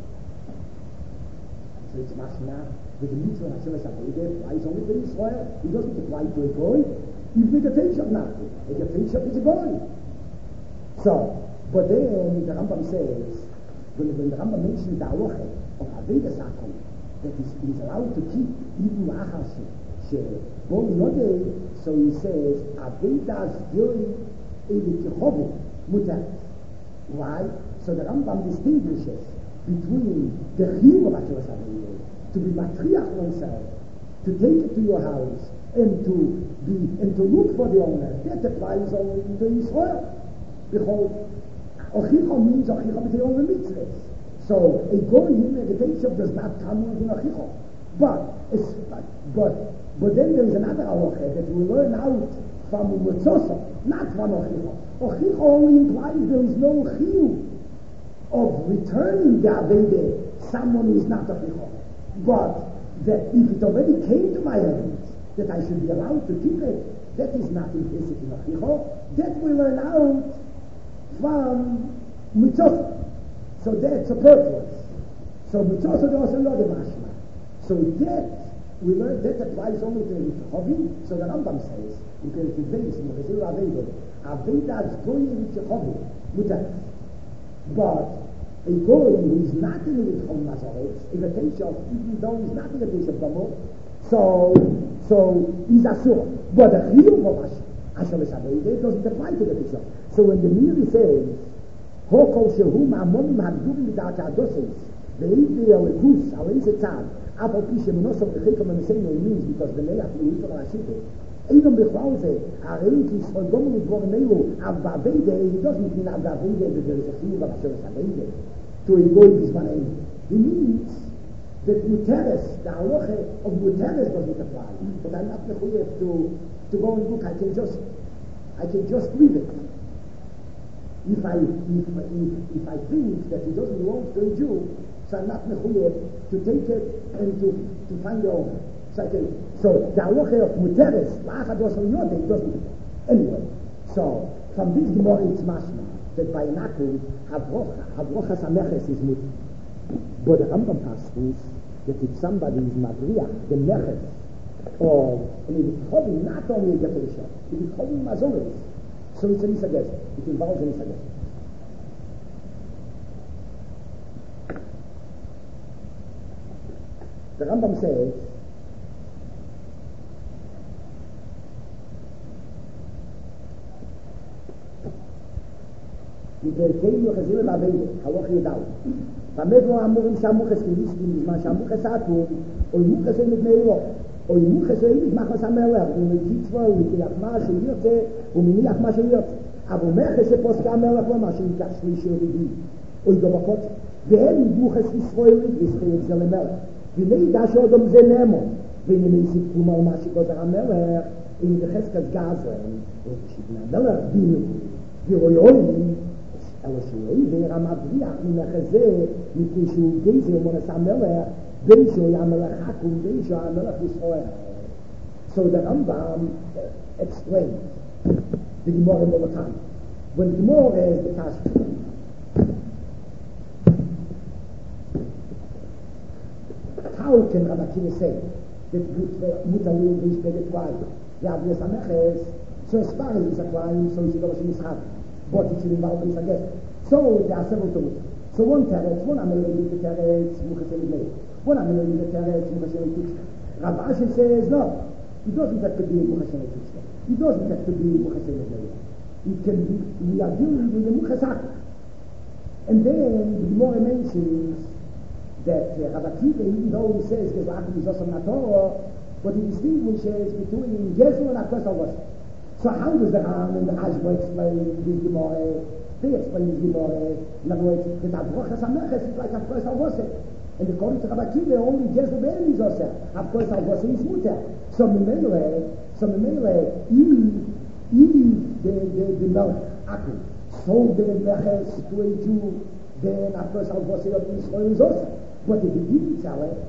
So it's mashma that the mitzvah of Hashem Aveda applies only to Yisrael. It doesn't apply to a goy. Even the Teishah not. A Teishah is a goy. So, but then the Rambam says, when, when the Rambam mentions the halacha of Aveda Sakum, that is, is allowed to keep even Achashi, Bon Yodei, so he says, Aveda's doing Evikichovu, Mutar. Why? So the Rambam distinguishes between the Chiyuv of Hashem Aveda, to be matriach oneself, to take it to your house, and to be, and to look for the owner. That applies only to Israel. Behold, Ochicha means Ochicha with the owner mitzvahs. So a goy in meditation does not come within Ochicha. But, but, but then there is another halacha that we learn out from Mutzosa, not from Ochicha. Ochicha only implies there is no chiyuv of returning the Aveda, someone who is not Ochicha. But that if it already came to my hands, that I should be allowed to keep it, that is not implicit in Ochicha. That we learn out from Mutzosa. So that's superfluous. So Mutzosa also not a mashma. So that we learn that applies only to the Yechovi. So the Rambam says, you can convince me, Chesiru Aveda, Aveda is going in Yechovi, Mutar. But a goy who is not in the Yechom Mazaret, is a Teishah, even though he's not in the Teishah Gamo, so, so he's Asur. But the Chiyuv of Asher L'Saveda doesn't apply to the picture. So when the Miri says, Hokol Shehu Ma'amonim Hagduvim B'da'at Ha'adoses, Ve'idri Alekus, Aleise Tzad, Apol Pishem Nosov L'Chekom L'Meseinu, it means because the Meach L'Utor L'Ashite, even before they are in his Chodom L'Dvorneu, Avavede, he doesn't mean Avavede that there is a few of Asher L'Saveda, to avoid this one. He means that Muteres, the halacha of Muteres doesn't apply. But I'm not mechuyev to to go and look. I can just I can just leave it. If I if if, if I think that it doesn't belong to a Jew, so I'm not mechuyev to take it and to to find the owner. So I can, so the halacha of Muteres, la'achados al yodeh, doesn't apply. Anyway, so from this Gemara it's mashma that by Nakum havrocha havrochas hameches is mutter. But the Rambam passes that if somebody is madriach, the meches, or and if it's holding not only a gefesha, if it's holding mazoris, so it's an isages. It involves an isages. The Rambam says Yiterkeinu chazir l'avede, haloch yedau. V'amedlo amurim shamuches kiliskim, b'zman shamuches atum, o yimuches ein mit meilo, o yimuches ein mit machmas hamelech, u'mekitzva, u'mikiyach ma sheyirte, u'miniach ma sheyirte. Avo meches sheposke hamelech lo ma sheyikach shlishi orivi, o yidobakot, ve'em yimuches yisroelit, v'yisroelit zel hamelech. V'nei dash odom ze nemo, v'nei sifkum al ma shekozer hamelech, in v'cheskas gazren, v'shibna hamelech dinu, v'royoim, אלא שהוא עבר המבריח מן החזה מפני שהוא גזר מונס המלך בין שהוא היה מלך חכום בין שהוא היה מלך ישראל. So the Rambam explains the Gemara all the time. When the Gemara is the Tashkent, how can Rabbi Akiva say that Mutter will be spread wide? Yeah, there's a meches, so as far as it's applying, so it's a Rosh Hashanah. But it should involve this again. So there are several things. So one teretz, one amelei the teretz, muchashem lei. One amelei the teretz, muchashem tuchta. Rav Ashi says no. It doesn't have to be muchashem tuchta. It doesn't have to be muchashem lei. It can be. We are dealing with the muchasak. And then the Gemara mentions that uh, Rav Akiva, even though he says Gezel is also not Torah, but he distinguishes between Gezel and Akos Alvos. So how does the Ram and the Hashba explain this Gemara? They explain this Gemara. In other words, that Avrochas HaMeches is like Avrochas Alvose. And according to Rabbi Akiva, only Gezel Ben is also. Avrochas Alvose is Mutter. So Memele, so Memele, Eve, Eve, the, the, the Melech, Aku, sold the Meches to a Jew, then Avrochas Alvose of Israel is also. But if he didn't sell it,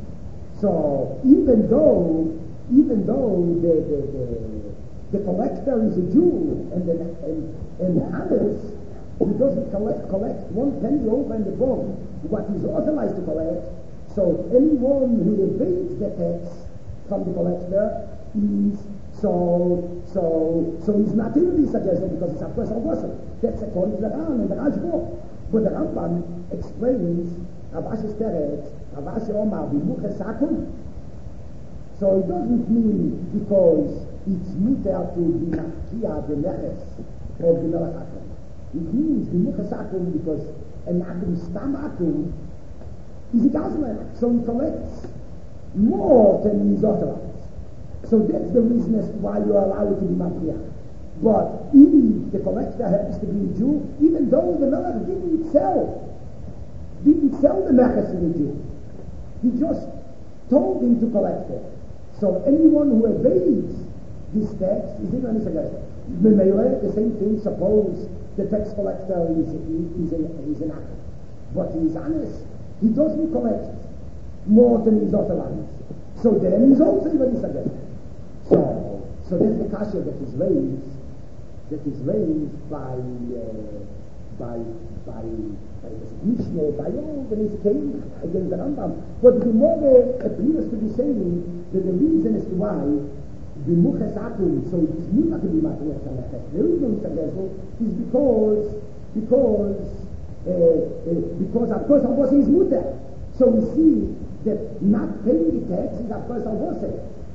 so even though, even though the, the, the the collector is a Jew, and the and, and others, he doesn't collect collect one penny over and above what he's authorized to collect. So anyone who evades the tax from the collector is so so so he's not in this suggestion because it's a personal person. That's according to the Ram and the Rashba. But the Rambam explains Rav Ashi's teretz, Rav Ashi Omar b'muches hakum. So it doesn't mean because it's mutter to be machkia the meches of the melech akum. It means the muches akum because an akum stam akum is a gazlan, so he collects more than he's authorized. So that's the reason as to why you are allowed to be machkia. But if the collector happens to be a Jew, even though the melech didn't sell, didn't sell the meches to the Jew, he just told him to collect it. So anyone who evades this tax is in any suggestion. The same thing, suppose the tax collector is, is, a, is an actor. But he is honest. He doesn't collect more than he's authorized. So then he's also in any suggestion. So, so that's the kasha that is raised, that is raised by, uh, by, by, by the Mishnah, by all the Nizkein against the Rambam. But the Gemara appears to be saying that the reason as to why the muches akum, so it's not to be matriach hameches, there is no suggestion, is because, because, uh, uh, because of course Alvose is mutter. So we see that not paying the tax is of course Alvose.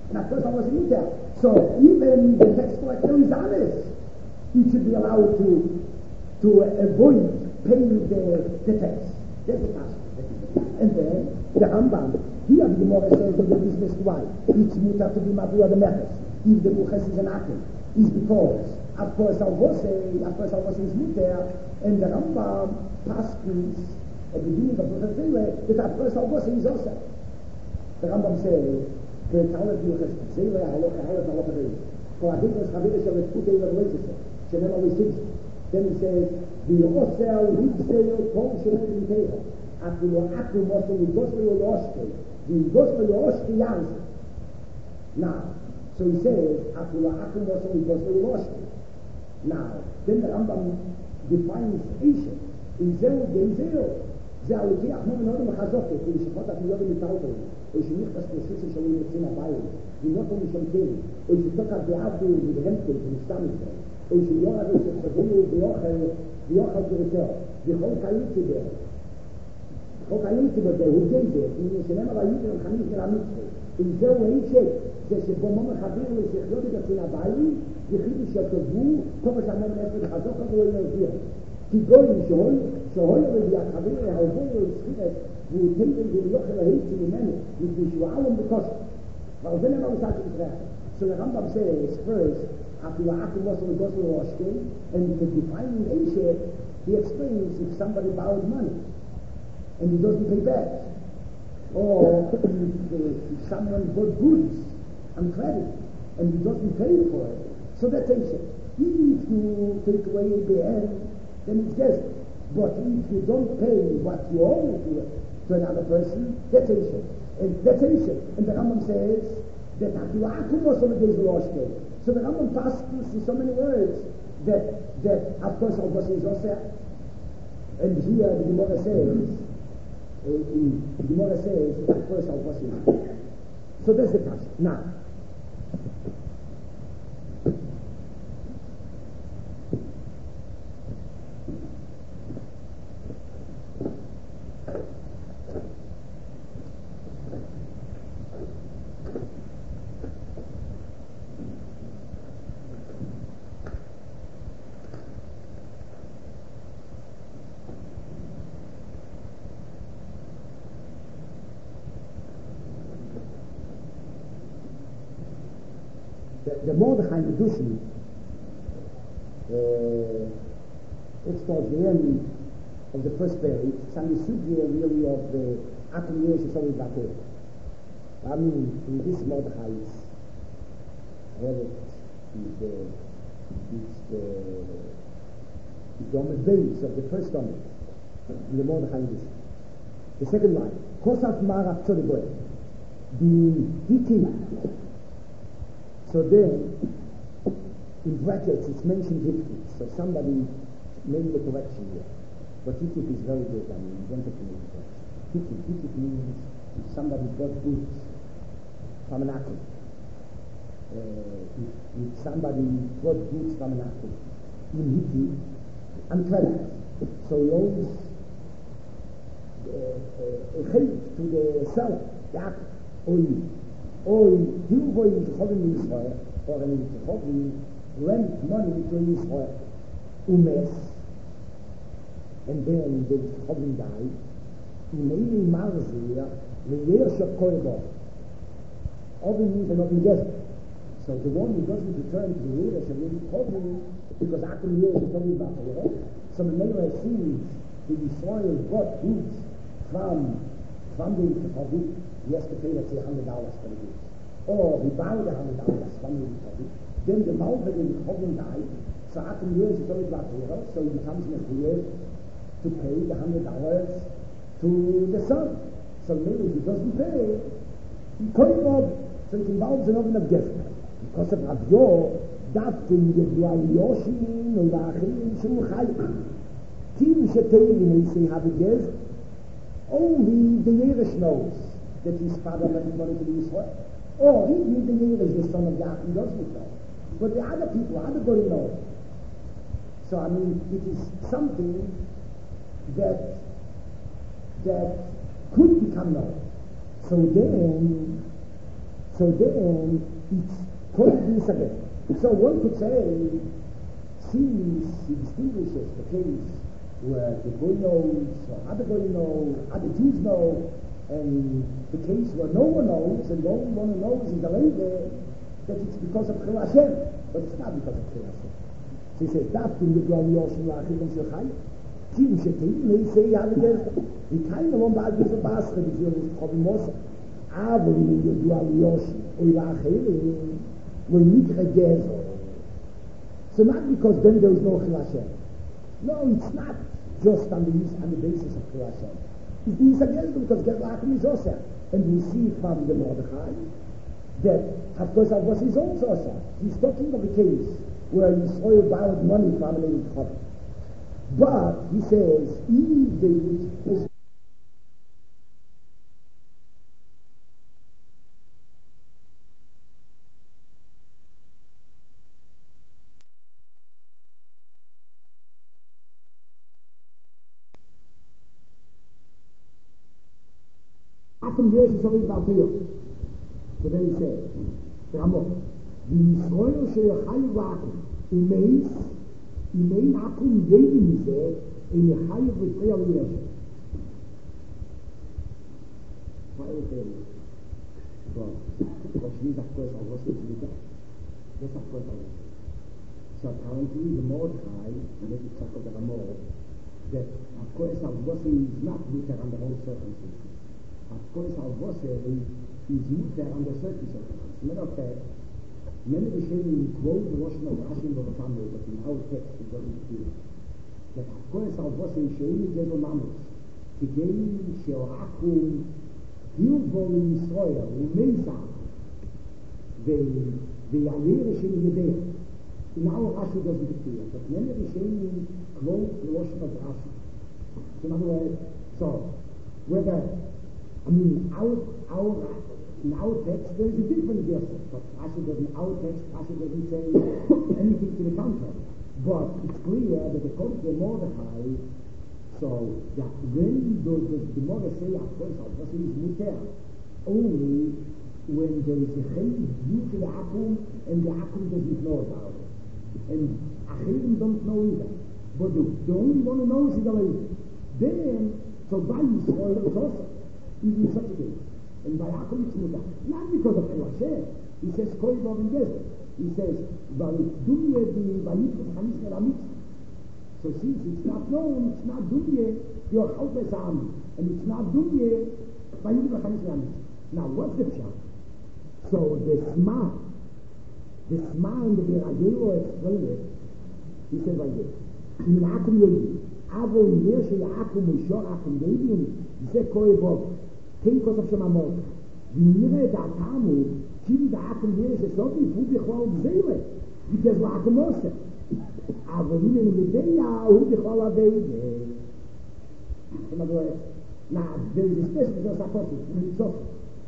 And at first I wasn't in there. So even the tax collector is honest. He should be allowed to to avoid paying the, the tax. That's the tax. And then the Rambam, here the Gemara says in the business why it's mutar to be mavur the mechas. If the muchas is an akim, is because of course I was say, of course I was his mutar, and the Rambam paskins at the beginning of the Torah that of course I was is also. The Rambam says the Talmud muchas zera halacha halacha halacha. For I think it's Chavira shall put in the relationship. Shenem always says. Then he says the osel hitsel kol shenem inteiro. After after most of the gospel yoshke, the gospel yoshke yansi. Now, so he says after after most of the gospel yoshke. Now, then the Rambam defines Isha. Izel geizel. זה הלכיח נו מנהל מחזוקת, ולשפות את מיוד מטלטל, או שניח בספרסוס שלו יוצאים הבית, ונותו משמתים, או שתוקע בעבדו ובהמתל ומשתם ישראל, או שיורדו שסבונו ויוכל, ויוכל גרטר, וכל קייטי בר. כל קייטי בר זה הוא גייזר, ונשלם על היותר החמיש של המצווה. אם זהו אישק, זה שבו מה מחבר לשחיות את עצים הבית, יחידי שתובו, כל מה שאמר מנפת החזוק הזה הוא ירזיר. כי גויים שהוי, שהוי רבי החבר ההובוי ולסחירת והוא תנבל ויוכל ההיצי ממנו מפני שהוא עלם בקושי ועל זה נאמר בסעד של ישראל. So the Rambam says first after the Akim was on the gospel of Oshke and to define the Aisha he explains if somebody borrowed money and he doesn't pay back or if, if someone bought goods on credit and he doesn't pay for it so that's Aisha. If you take away the end then it's just. But if you don't pay what you owe to, to another person, that's Isha. And that's Isha. And the Rambam says that Akum was on the days of Roshke. So the Rambam passes in so many words that that of course Al Basi is also. And here the Gemara says, uh, in, the Gemara says that of course Al Basi is. So that's the passage. Now. The Mordechai Medushi, uh, it's towards the end of the first page, it's on the subject really of the Akim Yesh Yisrael Bater. I mean, in this Mordechai's relic is the, is the, is the Omed base of the first Omed, in the Mordechai Medushi. The second line, Kosaf Marav Tzodiboy, the Hitim. So then, in brackets, it's mentioned Hitkit. So somebody made the correction here. But Hitkit is very good. I mean, you don't have to make the correction. Hitkit, Hitkit means somebody got goods from an Akim. Uh, if, if somebody got goods from an Akim in Hitkit, and credit. So he owes a help to the seller, the Akim, or you. Or you go into Chovin Yisrael, or in Chovin, lend money to Yisrael, umes, and then the Chovin died, Umeili Marzir, the years of Koibo. Ovin means an Ovin Gezer. So the one who doesn't return to the years of Chovin, because after the years of Chovin Bacher, so the Meira sees the Yisrael got goods from, from the Chovin. He has to pay, let's say, one hundred dollars for the goods. Or he borrowed one hundred dollars from the Chovin. Then the Malvin in the Chovin died, so after years he's always got zero, so he becomes Mechuyeh to pay the one hundred dollars to the son. So maybe if he doesn't pay, he couldn't rob, so it involves an oven of gift. Because of Rabyo, Dafkin, Yedwai Yoshin, or Lachim, Shul Chayim. Tim Shetayim, they say, have a gift. Only the Yerush knows that his father left money to the Yisrael. Or even the Yerush, the son of Yaakov, doesn't know. But the other people, other people know. So I mean, it is something that that could become known. So then, So then it's totally again. So one could say, since he distinguishes the case where the boy knows, or other boy knows, other Jews know, and the case where no one knows, and the only one who knows is the Levi, that it's because of Chil Hashem, but it's not because of Chil Hashem. So he says, "Daf in the Gol Yoshim Lachim and Shulchan, Tim Shetim, they say Yalagez, the kind of one bad is a bastard, is your Chovim Mosa, aber in the Gol Yoshim, or Lachim, will not Regez. So not because then there is no Chil Hashem. No, it's not just on the on the basis of Chil Hashem. It's being suggested because Gez Lachim is also. And we see from the Mordechai that, of course, Avos is also also. He's talking of a case where Yisrael borrowed money from an Eilit Chov. But, he says, if they was Atem years is always about here. So then he says, Ramon, the Yisrael shall Chayiv Akum, Umeis, Umein Akum Yedim Zeh, in the Chayiv V'Trei Yesh. What is it? Well, what she needs, of course, I was saying to you that. Yes, of course, I was. So apparently, the Mordechai, and this is Tzachor the Ramon, that, of course, I was saying is not Luther under all circumstances. Of course, I was saying is Luther under certain circumstances. Matter of fact, many of the Shem quote the Rosh of Rashi and the family, but in our text it doesn't appear. That of course, I was saying Sheini Gezel Mamus, Tigei Sheorakum, Hilvol in Yisrael, Umezah, the Ayere Shem Yedeh. In our Rashi doesn't appear, but many of the Shem quote the Rosh of Rashi. So in other words, so, whether I mean, our, our, in our text, there is a different guess, but Rashi doesn't, our text, Rashi doesn't say anything to the contrary. But it's clear that according to Mordechai, so that when does the, the Mordechai say, of course, of course, is muter, only when there is a chayv due to the akum, and the akum doesn't know about it. And Achirim don't know either. But the, the only one who knows is the Levi. Then, so by Yisrael, it's also. Even such a case. And by Yaakov it's mutar. Not because of Chil Hashem. He says, Koi Bov in Gezer. He says, Dumye di Vayikos Chamis Meramit. So since it's not known, it's not Dumye, you're Chalpes Am. And it's not Dumye, Vayikos Chamis Meramit. Now, what's the pshat? So the Sma, the Sma and the Beragelo explain it. He says like this. In Akum Yedim. Avo in Yershe Yaakov Mishor Akum Yedim. He said, Koi Bov. Kein Kos of Shema Mordechai. V'nire da Tamu, Kim da Akum Yeres Esovi, Fu B'chol B'zeile. Because la Akum Moshe. Aber Hine in Yedeya, Hu B'chol Aveide. In other words, now, there is a special just apostle, Mitzvah.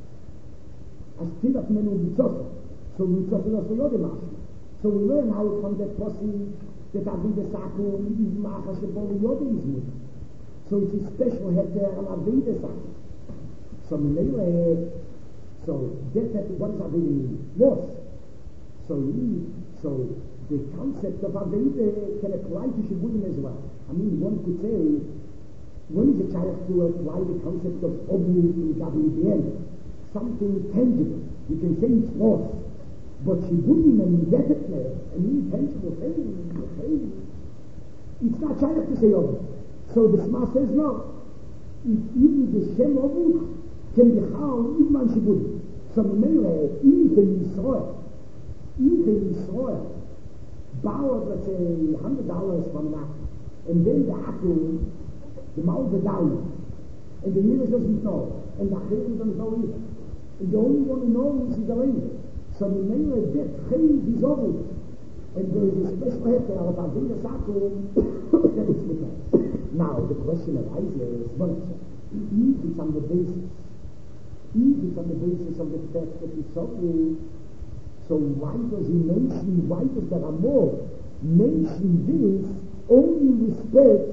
As Tilach Menu Mitzvah. So Mitzvah is also Yodem Ashi. So we learn how from that person that Avide Sakum, Yidim Macha Shebol Yodem is Mutter. So it's a special heter on Avide Sakum. So Mele, so that what does Aveda mean? Loss. So he, so the concept of Aveda can apply to Shibudim as well. I mean, one could say, when is a child to apply the concept of Obu in Gabriel? Something tangible. You can say it's loss. But Shibudim and indebtedness, an intangible thing, thing, it's not child to say Obu. So the Shema says no. If even the Shem Obu can be found even on Shibud. So Mele, even Yisrael, even Yisrael, borrowed, let's say, one hundred dollars from an Akum, and then the Akum, the Maul Bedalma, and the Yiddish doesn't know, and the Achirim doesn't know either. And the only one who knows is the Levi. So Mele, that Chayiv is over. And there is a special heter of Avida Sakum that is with us. Now, the question arises, what is it? If it's on the basis If it's on the basis of the fact that it's so good, so why does he mention, why does the Ramah mention this only in respect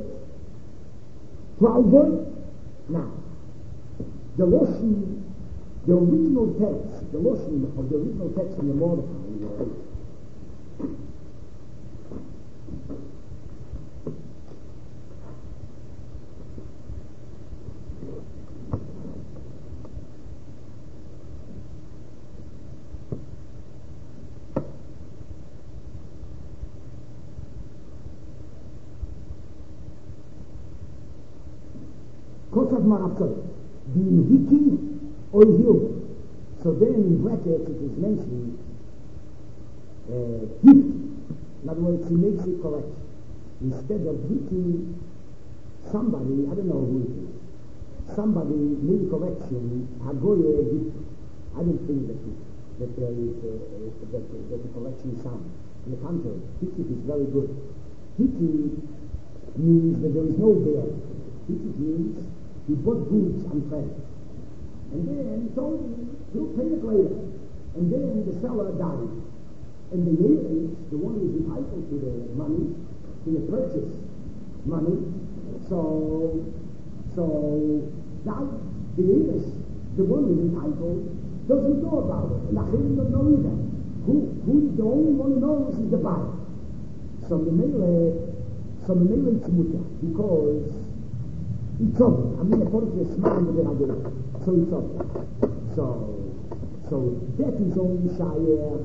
to Alvon? Now, the Roshi, the original text the Lashon of the original text in the Mordechai was, Kosav Marapsot, the Hiki or Hill. So then in brackets it is mentioned uh, Hiki. In other words, he makes it correct. Instead of Hiki, somebody, I don't know who it is, somebody made a correction, Hagoye Hiki. I don't think that, it, that there is a, that, that the correction is sound. On the contrary, Hiki is very good. Hiki means that there is no bear. Hiki means he bought goods on credit. And then he told him he'll pay it later. And then the seller died. And the Yelich, the one who's entitled to the money, to the purchase money, so so now the Yelich, the one who's entitled, doesn't know about it. And Achim don't know either. Who, who the only one who knows is the buyer. So the Mele, so the Mele it's mutter, because it's over. I mean, according to the smile of the Rabbi. So it's over. So, so that is only Shayeh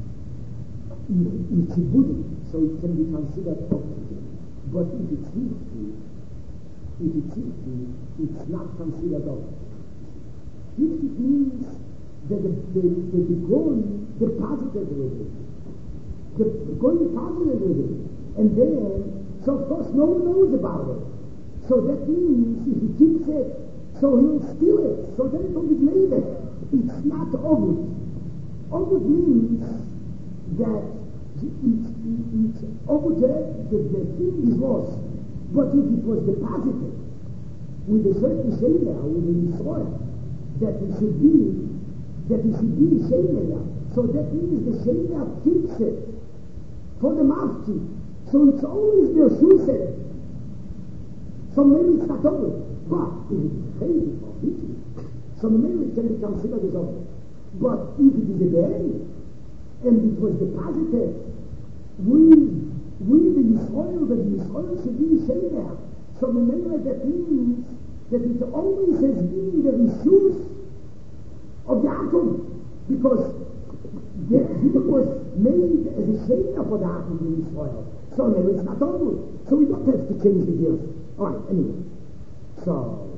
in Chibudi. So it can be considered property. But if it's fifty, if it's fifty, it's not considered property. Fifty means that the, the, the, the goal deposited with it. The, the goal deposited with it. And then, so of course no one knows about it. So that means if he keeps it, so he'll steal it. So then it will be made it. It's not ovud. Ovud means that it's ovud, the, the thing is lost. But if it was deposited with a certain shayla, with a soil, that it should be, that it should be shayla. So that means the shayla keeps it for the mafti. So it's always their shoe set. So maybe it's not over. But if it is crazy or hitty, so maybe it can be considered as over. But if it is a day, and it was deposited with, with the Yisrael, that the Yisrael should be Shayla. So maybe that means that it always has been the rishus of the Atum. Because the it was made as a Shayla for the Atum in Yisrael. So maybe it's not over. So we don't have to change the gears. All right, anyway, so,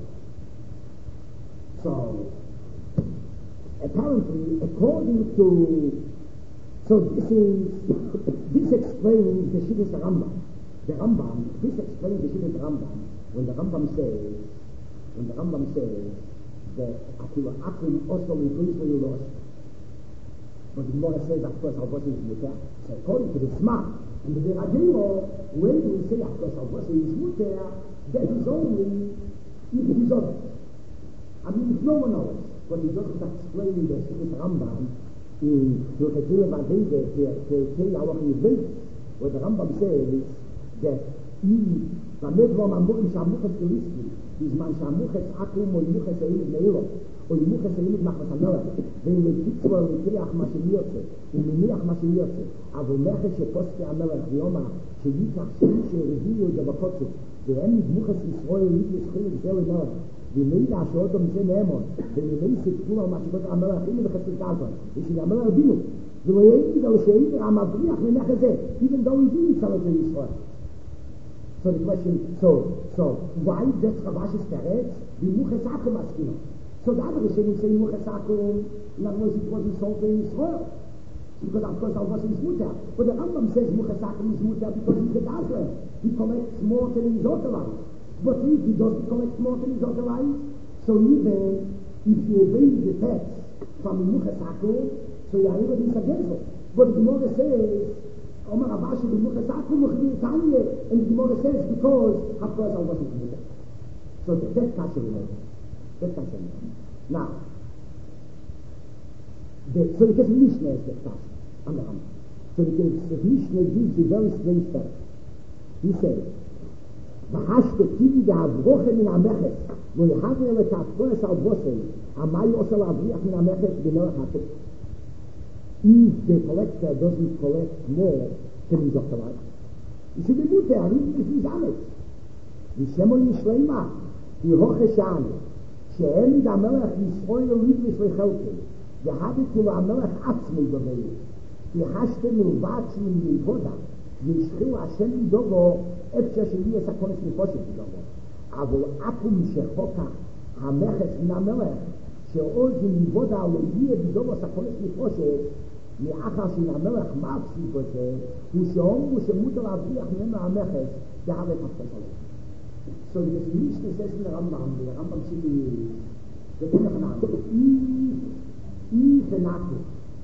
so, apparently, according to, so this is, this explains the Shittas Rambam. The Rambam, this explains the Shittas Rambam, when the Rambam says, when the Rambam says, that Akula Akum also includes when you lost. But the Gemara says, of course, Al-Basi is mutter. So according to the Smart, and the Beradino, when we say, of course, Al-Basi is mutter, that is only if it is over. I mean, if no one knows, but he doesn't explain the Shittas Rambam in Hilchetim Vadega to tell you how he is, where the Rambam says that he, Bamedva Mamuchim Shamuchas Eliski, is man Shamuchas Akum or Yuchas Eilig Meiro, or Yuchas Eilig Machmasamela, then we keep to a Lekeach Mashiliotse, in Miniach Mashiliotse, Avo Meches Sheposke Amelech Yoma, Sheyikach Sheish Reviyu Javakotsu, the end Muchas Yisroel Yikis Chilik Zeli Melech, the Meila Shodom Zen Emon, the Meisik Kula Mashibot Amelech Inu Bechesed Galvan, which is Amelech Binu, the Leiti Dal Sheir Amabriach Menechazeh, even though he didn't sell it to Yisroel. So the question, so, so, why does Chavash's Teretz, the Muchas Akum Askino? So the other Rishonim say Muchas Akum, in other words, it wasn't sold in Yisroel. Because of course Al-Basi is mutter. But the Rambam says Muchas Akum is mutter because he's a Gazlan. He collects more than he's authorized. But if he doesn't collect more than he's authorized, so even if you obey the text from Muchas Akum, so you are able to against it. But the Gemara says, Omar Abashi the Muchas Akum Muchdi Tanya, and the Gemara says because of course Al-Basi is mutter. So that's Kasha related. That's Kasha related. Now, the, so it is Mishnah as the Kasha. On the Rambam. So the, the Mishnah gives a very strange fact. He says Mahashte Tivi da Avroche min Ameches, wo ich habe ja mit Afkoes al Bosse, Amai Osel Avriach min Ameches, the Melech Hafet. If the collector doesn't collect more, can he Doctor Life? You see the Mutter, I need to do alles. Die Shemon Yishleima, die Hoche Shane, she'en da Melech Yisroel Lidlish Lechelke, the Habit to a Melech Atzmi Bavei, die Hashte Milvachi in Yevoda, ישחילו השם מדובו אפשר שיהיה סקונס מפושט מדובו אבל אקום שחוקה המכס מן המלך שעוד זה מבודה לא יהיה מדובו סקונס מפושט מאחר מן המלך מפסיק בזה הוא שאומרו שמותר להבריח ממנו המכס זה הרבה פחת שלו so das nicht das ist der Rambam der Rambam sieht der Rambam ich Fenaku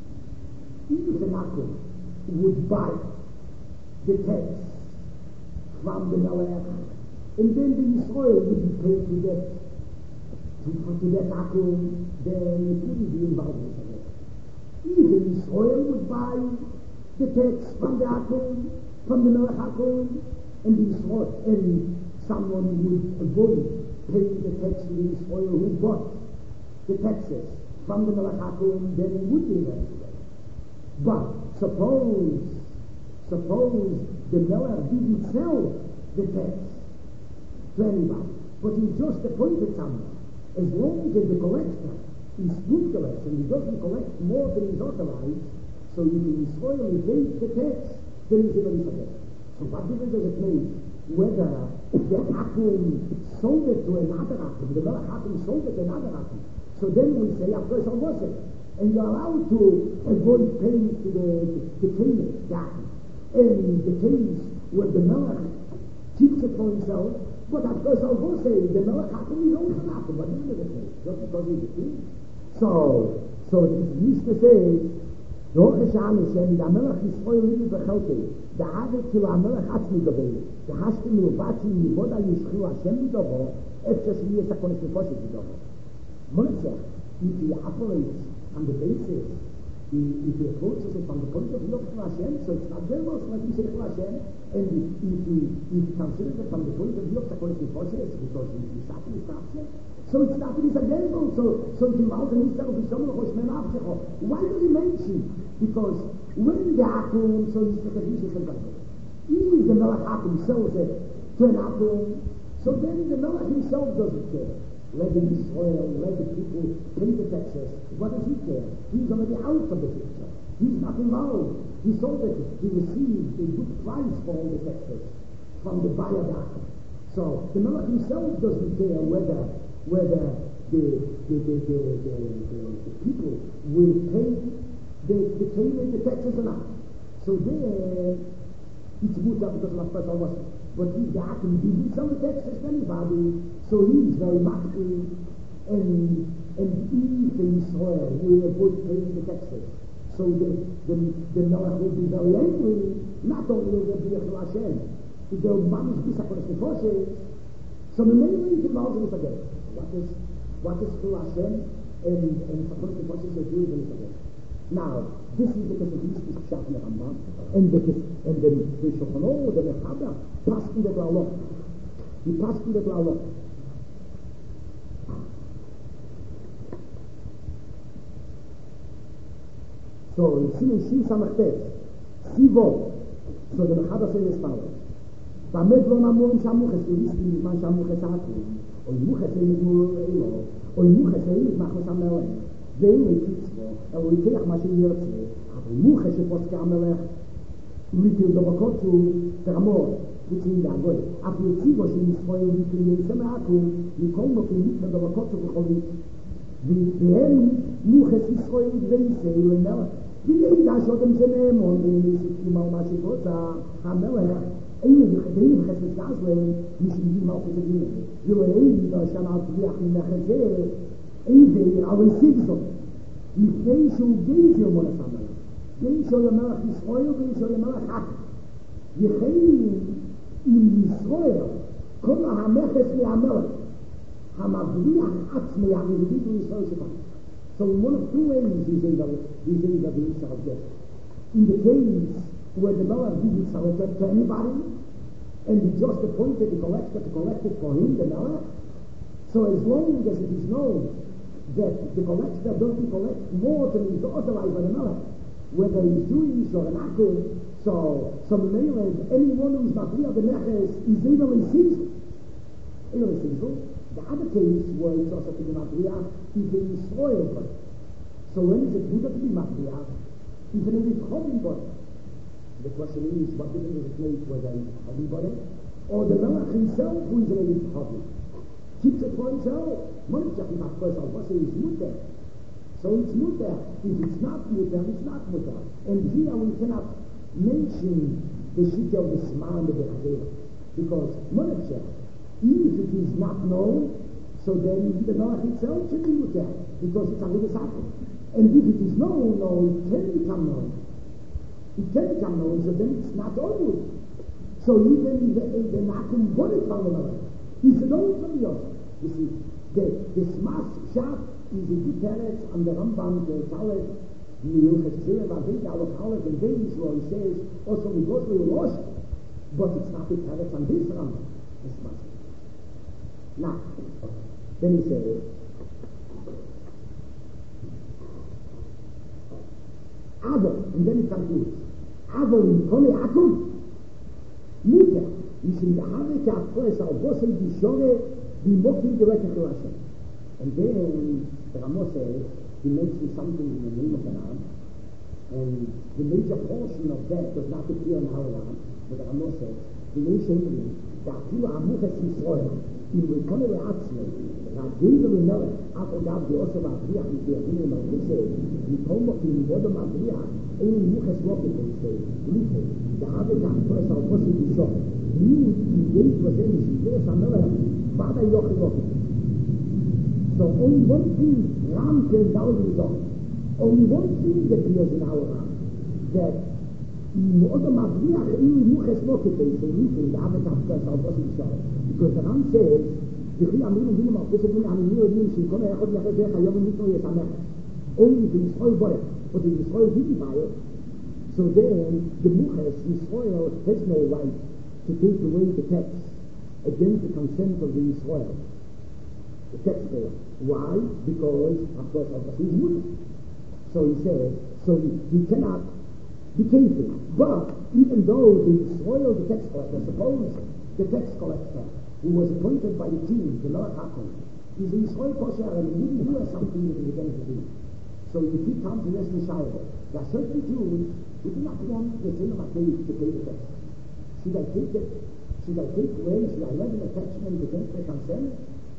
ich Fenaku would buy the text from the Melech, and then the Yisrael would be paid to that, to, to that Akum, then it wouldn't be involved with it. Even Yisrael would buy the text from the Akum, from the Melech Akum, and the Yisrael, and someone would avoid paying the text to the Yisrael who bought the texts from the Melech Akum, then it would be involved with it. But suppose Suppose the Melech didn't sell the text to anybody, but he just appointed someone. As long as the collector is scrupulous and he doesn't collect more than is authorized, so you can Israel evade the text, then he's going to forget. So what difference does it make whether the Akum sold it to another Akum, the Melech Akum sold it to another Akum? So then we say, of course, I was it. And you're allowed to avoid paying to the, the king, the Akum. In the case where the Melech keeps it for himself, but of course I'll go say the Melech Hakim is also not, but the end of the case, just because he's a king. So, so this used to say, the Hoche Shane Shem, the Melech Yisroel Lidl Bechelke, the Avet to the Melech Atzmi Gabei, the Hashtem Milvachi Yivoda Yishchil Hashem Midovo, Efshe Shiyeh Sakonis Mefoshet Midovo. Motzach, if he operates on the basis if he approaches it from the point of view of Hashem, so it's not very much like he said Hashem, and if he, if he considers it from the point of view of Sakonis Mefoshet, because he stops it, stops it. So it's not that he's available, so so he allows him to why does he mention? Because when the Akum, so he's the Kaddish of God. If the Melech Akum sells it to an Akum, so then the Melech himself doesn't care. Let the Israel, let the people pay the taxes. What does he care? He's already out of the picture. He's not involved. He sold it. He received a good price for all the taxes from the buyer back. So the Melech himself doesn't care whether whether the the the the, the, the, the people will pay the the pay the taxes or not. So there it's good because of the was. But he got him, he didn't sell the taxes to anybody, so he's very machty, and and if in Israel we avoid paying the taxes, so the the the Melech will be very angry. Not only will there be a Chil Hashem, if the man is Sakonis Mefoshet, so the main way to know is again. What is what is Chil Hashem and and Sakonis Mefoshet is doing is again. Now, this is because of this is Pshat Rambam, and the and the the Shulchan Aruch, the Mechaber, passed in the Lalot. He passed in the Lalot. So, in Simen Shin Samachtes, Sivo, so the Mechaber says as follows. Vamed lo namurim shamuches, you listen to man shamuches hakum, or muches is mur elo, or muches is machos hamelech. ואין לקיצרו, אלו יקח מה שיוצא, אבל מוחה שפוסקה המלך, ליטל דבקותו, תרמות, וצאים דאגוי, אף יציבו שישראל ליטל יצא מעקו, מכל נופים ליטל דבקותו וחולית, והם מוחה שישראל וישראל למלך, וידע שאותם זה נאמון, ואין לסיכים על מה שפוסה, המלך, אין לחדרים חסד גזלם, משבידים מלכות הדין, ולא אין דרשן על פריח ממחזה, Even our citizen, לפני שהוא גייז יום הולך המלך, גייז של המלך ישראל וגייז של המלך חק. יחיים עם ישראל, כל המכס מהמלך, המבריח עצמי המבריח לישראל שבא. So in one of two ways he says that he says that he shall get. In the case where the Melech didn't sell it to anybody, and he just appointed the collector to collect it for him, the Melech. So as long as it is known that the collector doesn't collect more than is authorized by the Melech, whether he's Jewish or an Akud, so some Melech, anyone who's Matriach the Neches is able in season. Able in season. The other case where it's also to be Matriach is the Yisrael birth. So when is it good to be Matriach? Even if it's Chovim birth. The question is, what difference does it make whether it's Chovim birth or the Melech himself who is really Chovim? Keeps it for himself. Monachach in Achbos al-Basa is Mutter. So it's Mutter. If it's not Mutter, it's not Mutter. And here we cannot mention the Shita of the Sman of the Chazera. Because Monachach, if it is not known, so then the Melech itself should be Mutter. Because it's a little Satan. And if it is known, no, it can become known. It can become known, so then it's not onward. So even the, the Nakum Bonnet from the Melech, he's known from the other. You see, the, the Smas Pshat is a good teretz on the Rambam, the Talet, the Yilchas Tzir, Vavik, our Talet, and Davis, where he says, also we go through a lost, but it's not the teretz on this Rambam, the Smas. Now, then he says, Avo, and then he concludes, Avo in Kone Akum, Mutter, you should have it at first, I'll go say the Shore, be mocking the record to Hashem. And then the Ramo says, he mentions something in the name of the Ram, and the major portion of that does not appear in our Ram, but the Ramo says, the nation is, that Pila Amuchas Yisrael, in Rekone Reatzme, that Gazer Remele, after God, the Osa Matriach, the Avinu Malchusei, the Tomok in Vodom Matriach, only Muchas Rocket, they say, Lipo, the Habitat, first I'll post it to show. You, you gave was any, there's another, Father Yochel Rocket. So only one thing, Ram came down to the only one thing that appears in our Ram, that in Vodom Matriach, only Muchas Rocket, they say, Lipo, the Habitat, first I'll post it to show. Because the Ram says, וכי אמרו בינו מרפסת בין עמינו יודעים שכל היחוד יחד דרך היום ומיתנו יתמך. Only the Yisrael Boyer, but the Yisrael didn't buy it. So then, the Muches, Yisrael has no right to take away the text against the consent of the Yisrael. The text there. Why? Because, of course, of his Mutter. So he says, so he cannot be careful. But, even though the Yisrael, the text collector, suppose the text collector, who was appointed by the king, the Melech Hakom, is a Yisrael kosher, and he didn't hear something that he began to do. So if he comes to Nestle Shire, there are certain Jews who do not want the Tzimmer HaKev to pay the text. Should I take it? Should I take away? Should I let an attachment against the consent?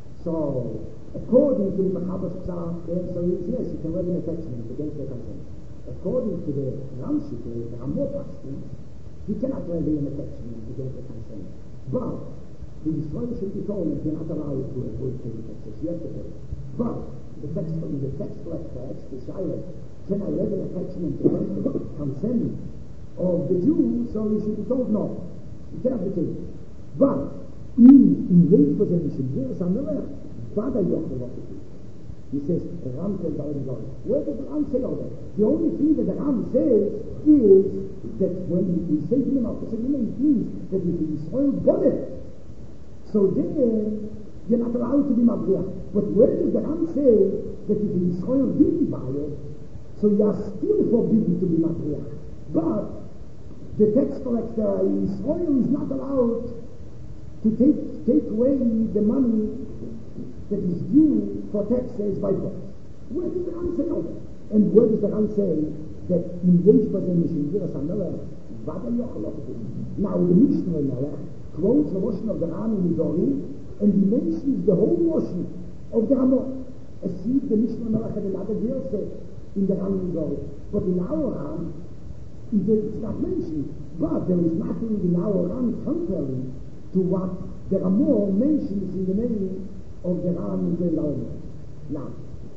So, according to the Mechaber Psach, the answer is yes, you can let an attachment against the consent. According to the Ramshik, the Ramot Paskin, he cannot let an attachment against the consent. But the Yisrael should be told that you're not allowed to avoid paying taxes. You have to pay. But the text from the text collector, the Shire, can I let an attachment against the consent of the Jew? So you should be told no. You cannot be taken. But in in late possession, there is another Father Yochel Rocket. He says, the Ram tells all the God. Where does the Ram say all that? The only thing that the Ram says is that when we say to him, it means that if the Yisrael got it, so then, you're not allowed to be Mabriach. But where does the Ram say that if the Yisrael didn't buy it, so you are still forbidden to be Mabriach. But the tax collector in Israel is not allowed to take take away the money that is due for taxes by force. Where does the Ram say all that? And where does the Ram say that in Yesh Bazen Mishivir Samelech, Vada Yochel? Now the Mishnah Melech quotes the Lashon of the Ram in Midori, and he mentions the whole Lashon of the Ramot. As see the Mishnah Melech had another verse in the Ram in Midori. But in our Ram, it's not mentioned. But there is nothing in our Ram contrary to what the Ramot mentions in the name of the Ram in the Midori. Now,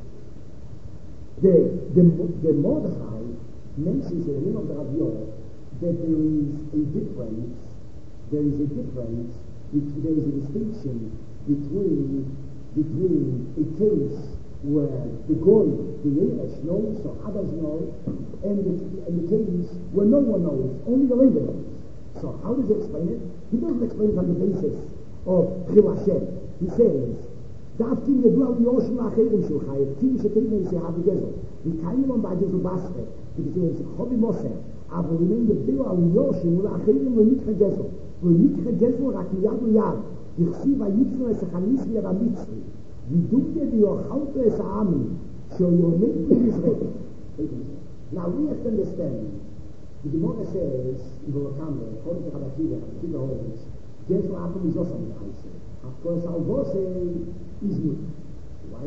the, the, the Mordechai mentions in the name of the Rav that there is a difference there is a difference, there is a distinction between between a case where the goy, the Yeresh knows or others know, and the, and the case where no one knows, only the Levi knows. So how does he explain it? He doesn't explain it on the basis of Chil Hashem. He says, Dafkin Yedua Yoshim Acherim Shulchai, Tim Shetim Yisei Havi Gezel. We can't even buy Gezel Basre, because he was Chovi Moser. Aber we mean the Dua Yoshim Acherim Lenitcha Gezel. Lenitcha Gezel Rak Miyad Uyad. Yichsiv HaYitzro Es Hachanis V'Yer HaMitzri. Vidukye V'Yochalto Es HaAmi. Shoyomet V'Yisrael. Now we have to understand. The Gemara says, in the Lakamah, according to Rabbi Akiva, Rabbi Akiva holds, Gezel Akum is also the answer. Of course, Alvose is new. Why?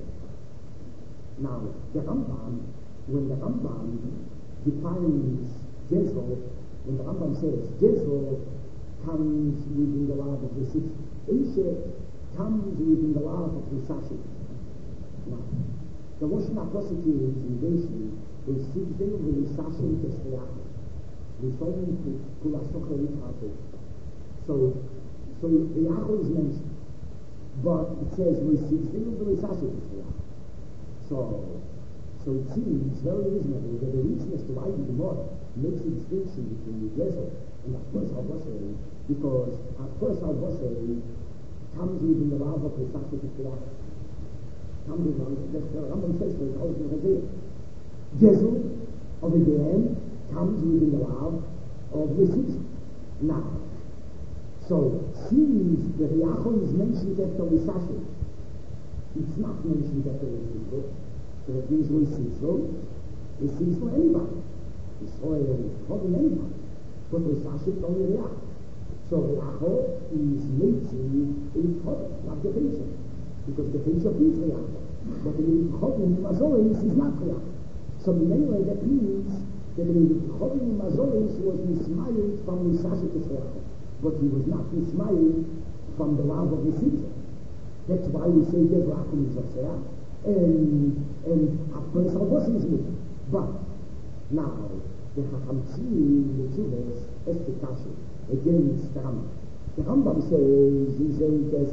Now, the Rambam, when the Rambam defines Gezel, when the Rambam says Gezel comes within the law of the six, Eshe comes within the law of the Sashi. Now, the Rosh Hashanah is in Beishli, they see them with the Sashi and Tesliach. They saw them to Pulasocha Yitzhak. So, So the Yachol is mentioned, but it says receives they will be Sashi. So, so it seems very reasonable that the reason as to why the Gemara makes a distinction between Gezel and of course Al-Basri, because of course Al-Basri comes within the law of the Sashi Tishriyah. Comes within the Rambam says so it's always in Chazir. Gezel of the end comes within the law of the six. Now, so, since the Yachol is mentioned after Lisashi, it's not mentioned after Lisashi. So that means Lisashi, Lisashi for anybody. It's for anybody. But Lisashi is only Yachol. So Yachol is mentioned in Chol, not the Pesach. Because the Pesach is Yachol. But in Chol in Mazoris is not Yachol. So in any way that means that in Chol in Mazoris was mismailed from Lisashi to Yachol. But he was not mismailed from the love of the season. That's why we say Gezel Akum is Osea, and and of course Al-Basri is with. But now the Chacham Tzvi the Tzules Esther Kashi against the Rambam. The Rambam says he says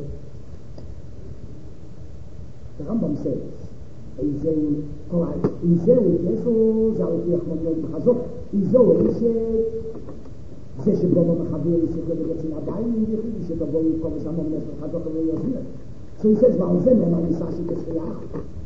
the Rambam says he says correct. He says Gezel Zalfi Achmad Yod Chazok. He says זה שבו מחבר יסכו בגצים עדיין יחיד שתבוא יפקוב ושמו מנס וחזוק ויוזמר. So he says, ועל זה נאמר ליסשי תשריח.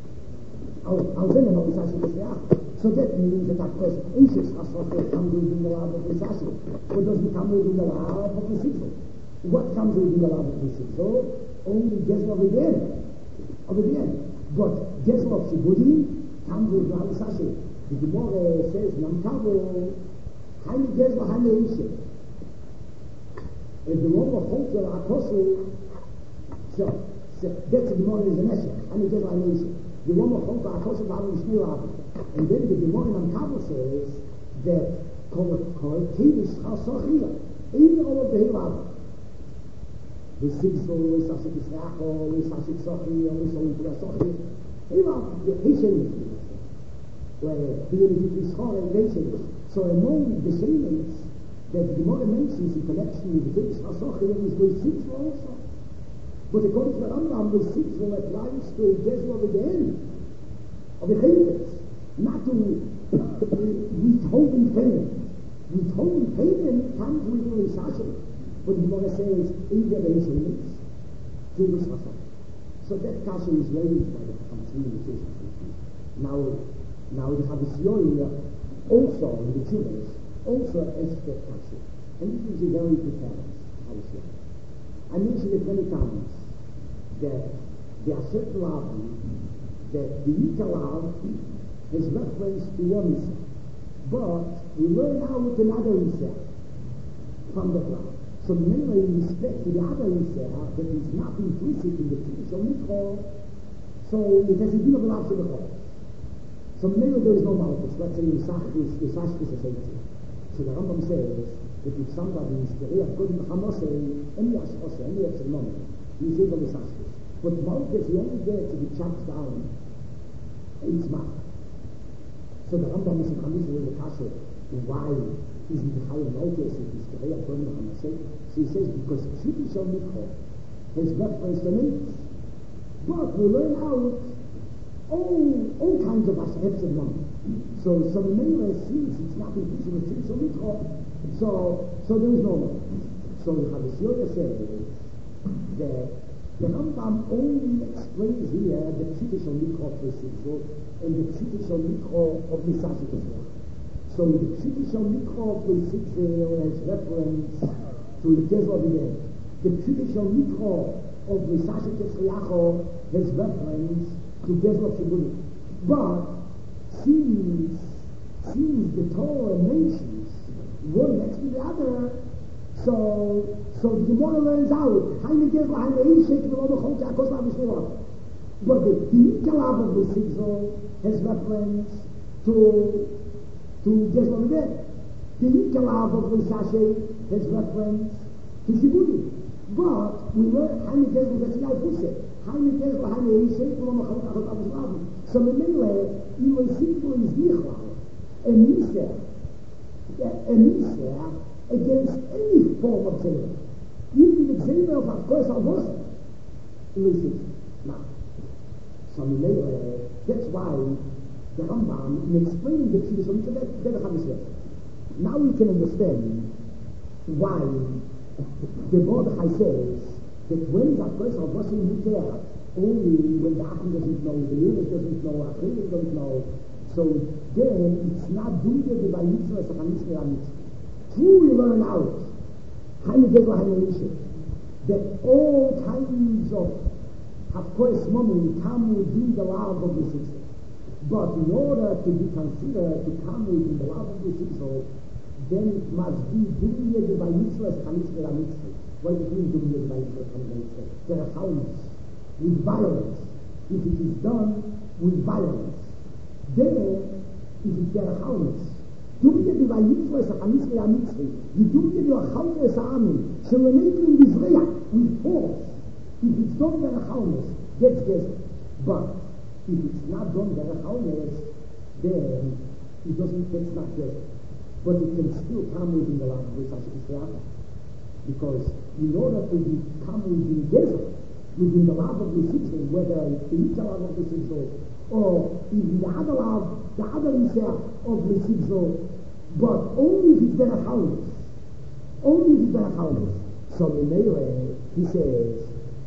על זה נאמר ליסשי תשריח. So that means that of course, Inshis Hasroch comes within the law of the Lisashi. What doesn't come within the law of the Sizzle? What comes within the law of the Sizzle? Only Gezel of the end. Of the end. But Gezel of Shibudi comes within the law of the Lisashi. The Gemara says, Namkavo, Haile Gezel, Haile Ishe. If the Roma holds the Apostle, so, so that's the Gemara is the Meshach, Haile Gezel, Haile Ishe. The Roma holds the Apostle, Haile Ishe. And then the Gemara in Kabbalah says that Kol Kiddush Chasochia, even all of the Hilav, the Sigsol, the Sasik Isracho, the Sasik Sochi, the Solim Sochi, Hilav, the Hishem, where the Yisrael and Hishem. So among the statements that the Gemara mentions in connection with the Kiddush Chasochia is the Sigsol also. But according to the Rambam, the Sigsol applies to a Gezel of the end of the Chayvitz. Not to withholding payment. Withholding payment comes with the Lisashim. But the Gemara says, in the Beishim, to the Lisashim. So that kasha is raised by the Chachamim. Now, now the Chavisyoy also, in the Chuvas, also asked that kasha. And this is a very precarious Chavisyoy. I mentioned it many times that there are certain lavim that the Yikalav is reference to one Isa. But we learn out another Isa from the Torah. So mainly in respect to the other Isa that is not implicit in the traditional Mikro, so it has a deal of an absolute. So mainly there is no malchus. Let's say Yisachis, Yisachis is eighty. So the Rambam says that if somebody is the Reach good in the Hamasei, any Ashose, any Epsilon, he's able to Yisachis. But malchus is only there to be chopped down in Tzmach. So the Rambam is in Chamisha with the Kasha, why isn't the Chayim Malchus if he's Gerei Akonim HaMaseh? So he says, because Traditional Mikro has reference to names. But we learn out all, all kinds of aspects of money. So, so the Mela, since it's not inclusive with Traditional Mikro, So, so there is no law. So the Chavasyoya says that the Rambam only explains here the Pshitishal Mikro of Lesigzol and the Pshitishal Mikro of Lisashik Ezrach. So the Pshitishal Mikro of Lesigzol has reference to the Gezla B'Yed. The Pshitishal Mikro of Lisashik Ezrach has reference to Gezla B'Shibuli. But since, since the Torah mentions one next to the other, so so the Gemara learns out Haine Gezla, Haine Eishek, V'lo B'chol She'akos L'Avishnevav. But the Ikalav of the Sigzol has reference to to Gezla B'Yed. The Ikalav of the Sashay has reference to Shibudi. But we learn Haine Gezla, that's the Alpuse. Haine Gezla, Haine Eishek, V'lo B'chol She'akos L'Avishnevav. So Memele, Iloi Sigzol is Nichlal, and Niseh, and Niseh, against any form of Zayla. Even the Zayla of of course Al-Bosra. Listen, now, so Memele, that's why the Rambam, in explaining the Pshitishal Mikro, that the Chavasyoya. Now we can understand why the Mordechai says that when the course Al-Bosra is there, only when the Achim doesn't know, the Yerush doesn't know, Achim doesn't know, so then it's not Dunya the Vayitzah, it's a Chanitzah Mitzvah. True, we learn out that all kinds of of course mommy come within the love of the sister. But in order to be considered to come within the love of the sister, then it must be doing the Vayitzah Chanitzah Mitzvah. What does it mean doing the Vayitzah Chanitzah Mitzvah? There are hounds with violence. If it is done with violence, then if it's there are hounds. Dunya di Vayitzah es a Mitzvah. The Dunya di Achalme es a Amin. Shall enable in Israel with force. If it's done by Achalmes, that's Gezla. But if it's not done by Achalmes, then it doesn't, that's not Gezla. But it can still come within the land of Lisashik Ezrach. Because in order to come within Gezla, within the land of the Sitzol, whether it's the Yitzhak of the Sitzol, or even the other love, the other Isha of the Sitzol, but only if it's been a house. Only if it's been a house. So in Meire, he says,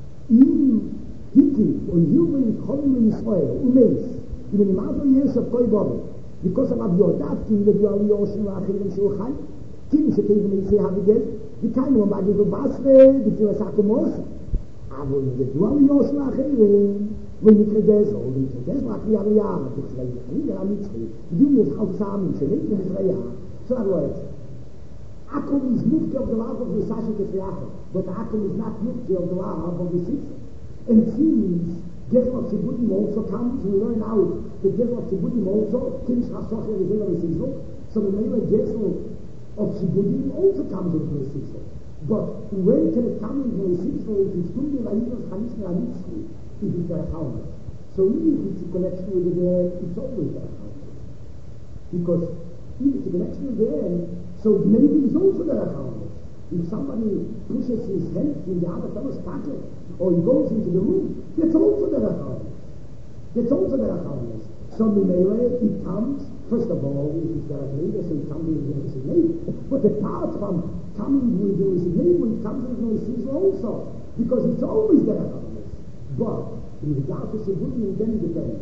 even Hiki, or Yuvin, Cholim in Israel, Umeis, even in other years of Koi Bobo, because of Abiodat, Kim, the Yali Ocean, Rachel, and Shulchan, Kim, Shekev, and Isai Havigel, the kind of Magid of Basre, the Tilasakumosa. Aber in the Yali Ocean, Rachel, when you can guess all these guess like we are we are it's like we are Mitzri do you have some in Israel so that words Akum is moved of the love of the Lisashik Ezrach, but Akum is not moved of the love of the Sitzol. And since Gezla Tzibudim also comes, we learn out that Gezla Tzibudim also Kimish Hasocher is in the Sitzol, so the name of Gezla of Tzibudim also comes into the Sitzol. But when can it come into the Sitzol if it's doing the Vayitzah Chanitzah Mitzvah? If it's their house. So if it's a connection with the air, it's always their house. Because if it's a connection with the air, so maybe it's also their house. If somebody pushes his hand in the other fellow's pocket, or he goes into the room, that's also their house. That's also their house. So the melee, it comes, first of all, if it's their house, so it comes with the resignation. But apart from coming with the resignation, it comes with the resignation also. Because it's always their house. But in regard to Shibudim, it then depends.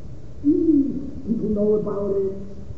If people know about it,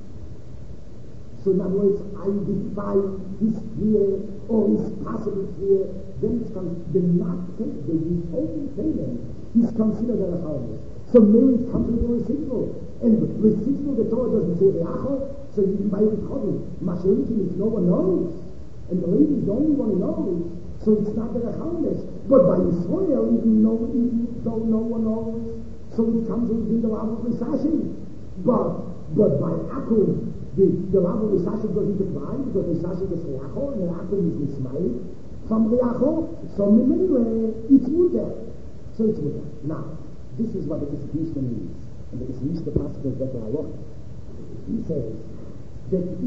so in other words, I identify this here, or is possible here, then it's con- the not take, the withholding payment is considered a house. So maybe it comes with a residual. And with residual, the Torah doesn't say Reacho, so you can buy withholding. Mashalikin, if no one knows, and the lady is the only one who knows, so it's not the Rechanes. But by Israel, even though, even though no one knows, so it comes within the love of Lisashik. But, but by Akum, the, the love of Lisashik doesn't apply, because Lisashik is Reacho, and Akum is Nismail. From Reacho, so Memele, it's Mutter. So it's Mutter. Now, this is what the Mishnah means. And the Mishnah passage of Better Aloch. He says that if,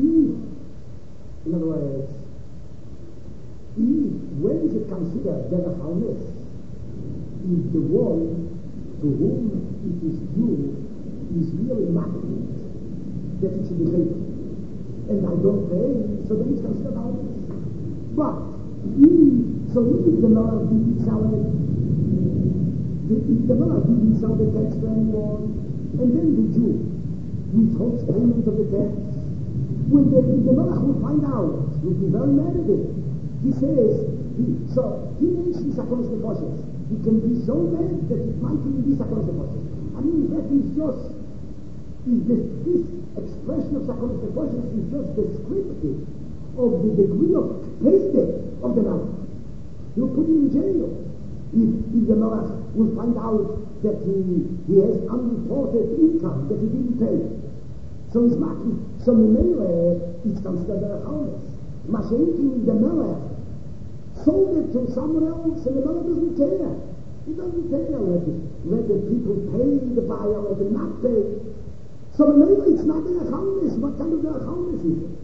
in other words, if, when is it considered that a house is the one to whom it is due is really marketed, that it should be paid. and I don't pay, so then it's considered homeless. But if, so if the Melech didn't sell it, the, if the Melech didn't sell the tax to anyone, and then the Jew withholds payment of the tax, when the, the Melech will find out, he'll be very mad at it. He says, he, so he mentions Sakonis Nekoshes. He can be so bad that it might even be Sakonis Nekoshes. I mean, that is just, is this, this expression of Sakonis Nekoshes is just descriptive of the degree of payday of the Melech. He'll put him in jail if, if the Melech will find out that he, he has unreported income that he didn't pay. So he's not, so Mimele, it's considered a homeless. Mashenki, the Melech, sold it to someone else, and the Melech doesn't care. He doesn't care whether, whether people pay the buyer or they not pay. So Mimele, it's not a homeless. What kind of a homeless is it?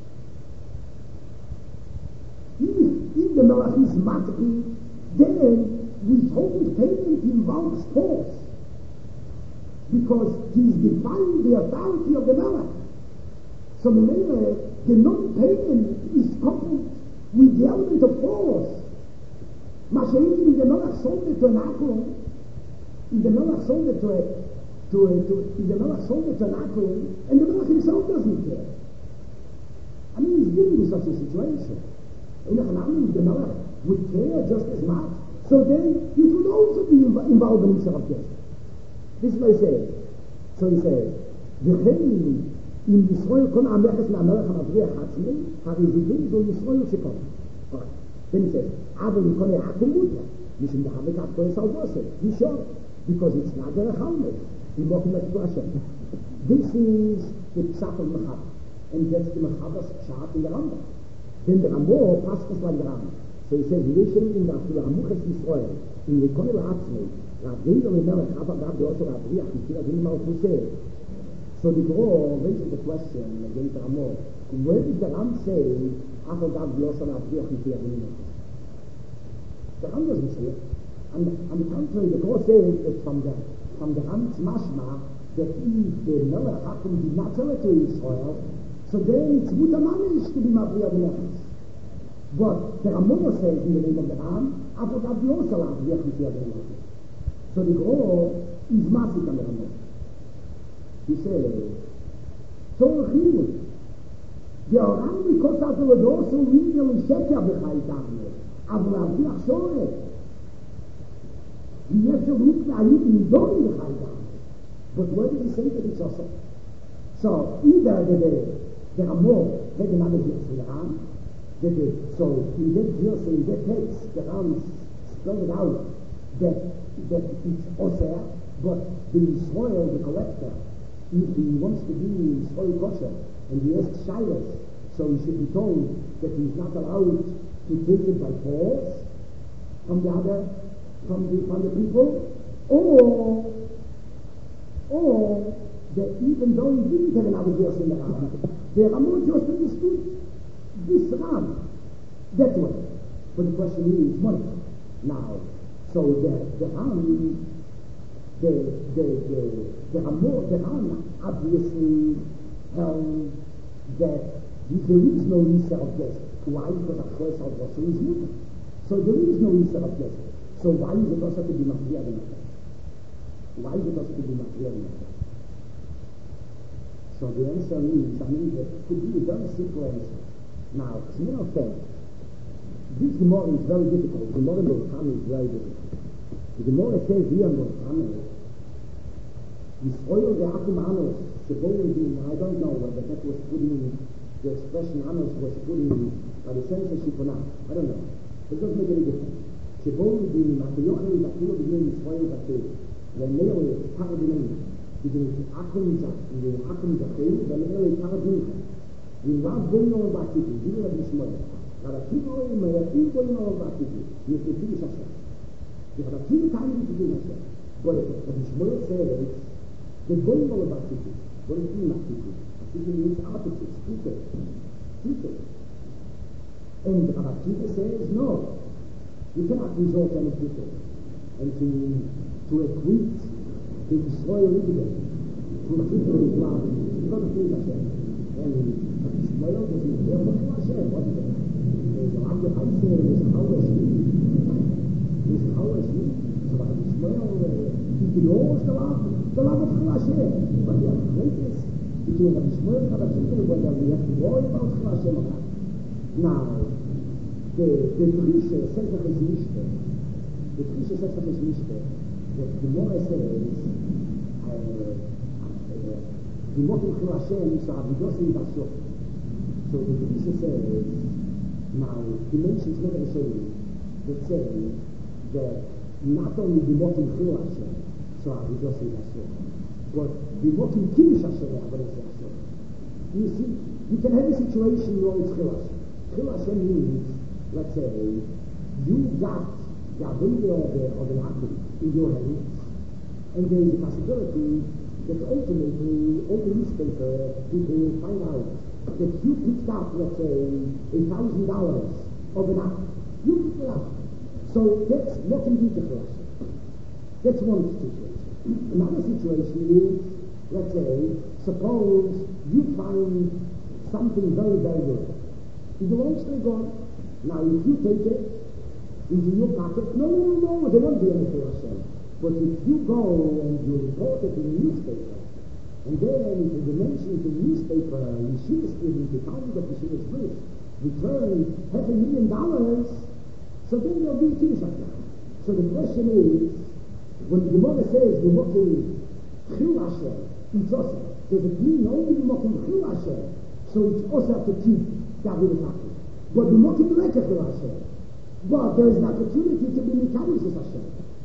If, if the Melech is matki, then withholding payment involves force, because he's defying the authority of the Melech. So Mimele, the non-payment is coupled with the element of force. Mashenki, if the Melech sold it to an Akron, if the Melech sold it to a, to a, to, if the Melech sold it to an Akron, and the Melech himself doesn't care. I mean, he's dealing with such a situation. And if the Melech would care just as much, so then it would also be involved in Isser of Kesef. This is what he says. So he says, V'chein אם ישראל קונה המכס מהמלך המבריח עצמי, הרי זיווים זו ישראל שקונה. Then he says, אבל אם קונה עכו מותר, משום דחבק עד כל סלבוסת, he sure, because it's not a homeless. He walked in the Hashem. This is the pshat of Mechab, and that's the Mechab's pshat in the Rambam. Then the Rambam passes us like the Rambam. So he says, Yeshim in the Amuchas Yisrael, in the Kone La'atzmei, Rabbeinu Melech, aber gab the also Rabbeinu, Mishir Adin Malchuseh. So the Gro raises the question against the Ramah, where did the Ram say, After God blows on our Priach Mishir Adin Malchuseh? The Ram doesn't say it. And on the contrary, the Gro says that from the from the Ram's mashma, that if the Melech Hakim did not tell it to Israel, so then it's mutar mamish to be Mavriya B'nefesh. But the Ramah says in the name of the Ram, After God blows on our Priach Mishir Adin Malchuseh. So the Gro is massive on the Ramah. He says, so Chiyuv, the Oram because of the Lodoso Ringel and Sheker B'chai Tavne, אבל Avriach Shoret, he has to look at it in Dori B'chai Tavne. But what did he say that it's also? So, either the the Ramah had another verse in the Ram, so in that verse, in that text, the Ram spelled it out that, that it's Osir, but the Israel, the collector, if he wants to be Israel kosher, and he asks Shilas, so he should be told that he's not allowed to take it by force from the other, from the, from the people, or, or that even though he didn't have another verse in the Ram, the Ramah just understood this Ram that way. But the question is, money. Now, so the, the Ram, the, the, the, the Ramah, the Ram obviously held that there is no Yisr of Kesef. Why? Because of course of Rosh is mutar. So there is no Yisr of Kesef. So why is it also to be Mafriya B'nefesh? Why is it also to be Mafriya B'nefesh? So the answer is, I mean, that could be a very simple answer. Now, as a matter of fact, this Gemara is very difficult. The Gemara in Rosh is very difficult. The Gemara says here in Rosh Yisroel ve'akum anos, Shebolim, I don't know whether that was put in, the expression anos was put in by the sense of Shipponah. I don't know. It doesn't make any difference. Shebolim, Matayochel, Bakilo, B'nei Yisroel, Bakil. Ve'neo, Paradinei. Because Akum the Akum Zachil, Ve'neo, Paradinei. We love going on Bakil, you will have Yisroel. Now the people in my team going on Bakil, you have to finish Hashem. You have a few times to do Hashem. But if Yisroel says, the going all about people. What does it mean about people? People means opposites, people. People. And Rabbi Akiva says, no, you cannot resort to any people and to to acquit, to destroy a religion from a people of Islam. You can't do that. And Shmuel was in there for Hashem, wasn't it? There's a lot of I say there's a Howard Street. There's a Howard Street. So like Shmuel, he knows the love, the love of Hashem. But the greatest between the Shmuel and the Shmuel, whether we have to worry about Hashem or not. Now, the the Trisha says that it's Mishte. The Trisha says that it's Mishte. The more I say is, the more you feel Hashem, so I will see that so. So the Trisha says, now, the mentions not the same, that say that not only the more you feel Hashem, so I will see that so, but the more you Kiddush Hashem, I will say so. You see, you can have a situation where it's Chil Hashem. Chil Hashem means, let's say, you got the ability of the, of the Latin in your hands, and there is a possibility that ultimately all the newspaper people will find out that you picked up, let's say, a thousand dollars of an act. You picked it up. So that's not indeed the first. That's one situation. Another situation is, let's say, suppose you find something very, very good. It belongs to God. Now, if you take it into your pocket, no, no, no, no, there won't be any for Hashem. But if you go and you report it in the newspaper, and then if the mention in the newspaper, Yeshiva student, the Talmud of Yeshiva's Bris, return half a million dollars, so then there'll be a Kiddush Hashem. So the question is, when the Gemara says, we're mocking Chil Hashem, it's also, does it mean only we're mocking Chil Hashem? So it's also to keep David Hashem. But we're mocking Lekach Hashem. But there is an opportunity to be Mikadosh Hashem.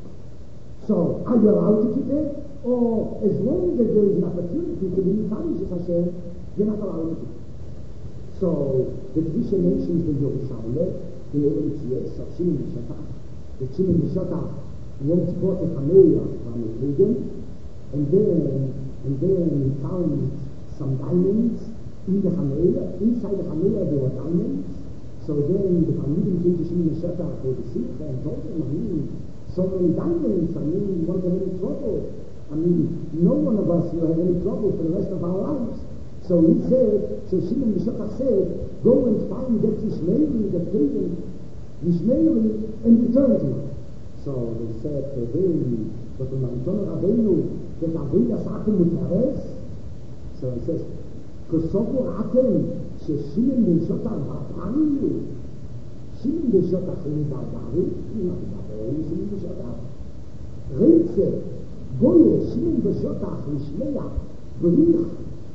So, are you allowed to keep it? Or, as long as there is an opportunity to be Mikadosh Hashem, you're not allowed to keep it. So, the Trisha mentions the Yerushalme, in the Eretz of Shimon B'Shatach. The Shimon B'Shatach went to go to Hameya from the Pagan, and then, and then he found some diamonds in the Hameya. Inside the Hameya there were diamonds. So then the Talmudim came to Shimon B'Shatach for the Simcha and told him, I mean, so many diamonds, I mean, you won't have any trouble. I mean, no one of us will have any trouble for the rest of our lives. So he said, so Shimon B'Shatach said, go and find that Ishmaeli, that pagan, Ishmaeli, and return to him. So they said to him, but the Manton Rabbeinu, that Aviyas Atem Mutares, so he says, Kosovo Atem, Shimon B'Shatach Ba'pari, Shimon B'Shatach is Ba'pari, he's not Ba'pari, Shimon B'Shatach. Reitze, Goye, Shimon B'Shatach, Mishmeach, Berich,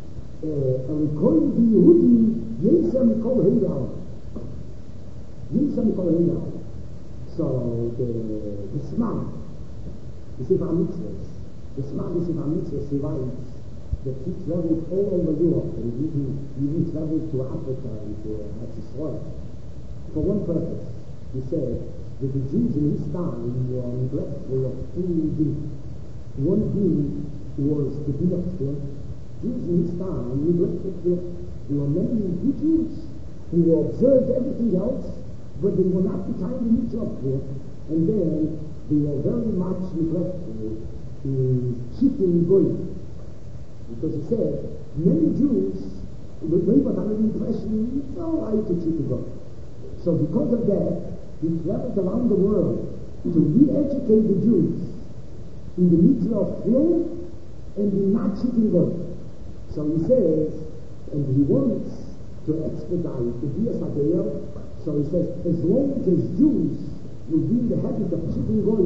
Erikoy B'Yehudi, Yesa Mikol Heirao. Yesa Mikol Heirao. So, the, the Smam, the Sefer Mitzvahs, the Smam, the Sefer Mitzvahs, he writes, that he traveled all over Europe, and he even, even traveled to Africa and to uh, Israel. For one purpose, he said that the Jews in his time were neglectful of two things. One thing was the din of Tefillah. Jews in his time neglected Tefillah. There were many good Jews who observed everything else, but they were not the kind of mitzvah of Tefillah, and then they were very much neglectful in keeping goyim. Because he said, many Jews would live under the impression, no, I to keep God. So because of that, he traveled around the world to re-educate the Jews in the mitzvah of Tefillah and in not cheating God. So he says, and he wants to expedite the Dias Adayah, so he says, as long as Jews will be in the habit of cheating God,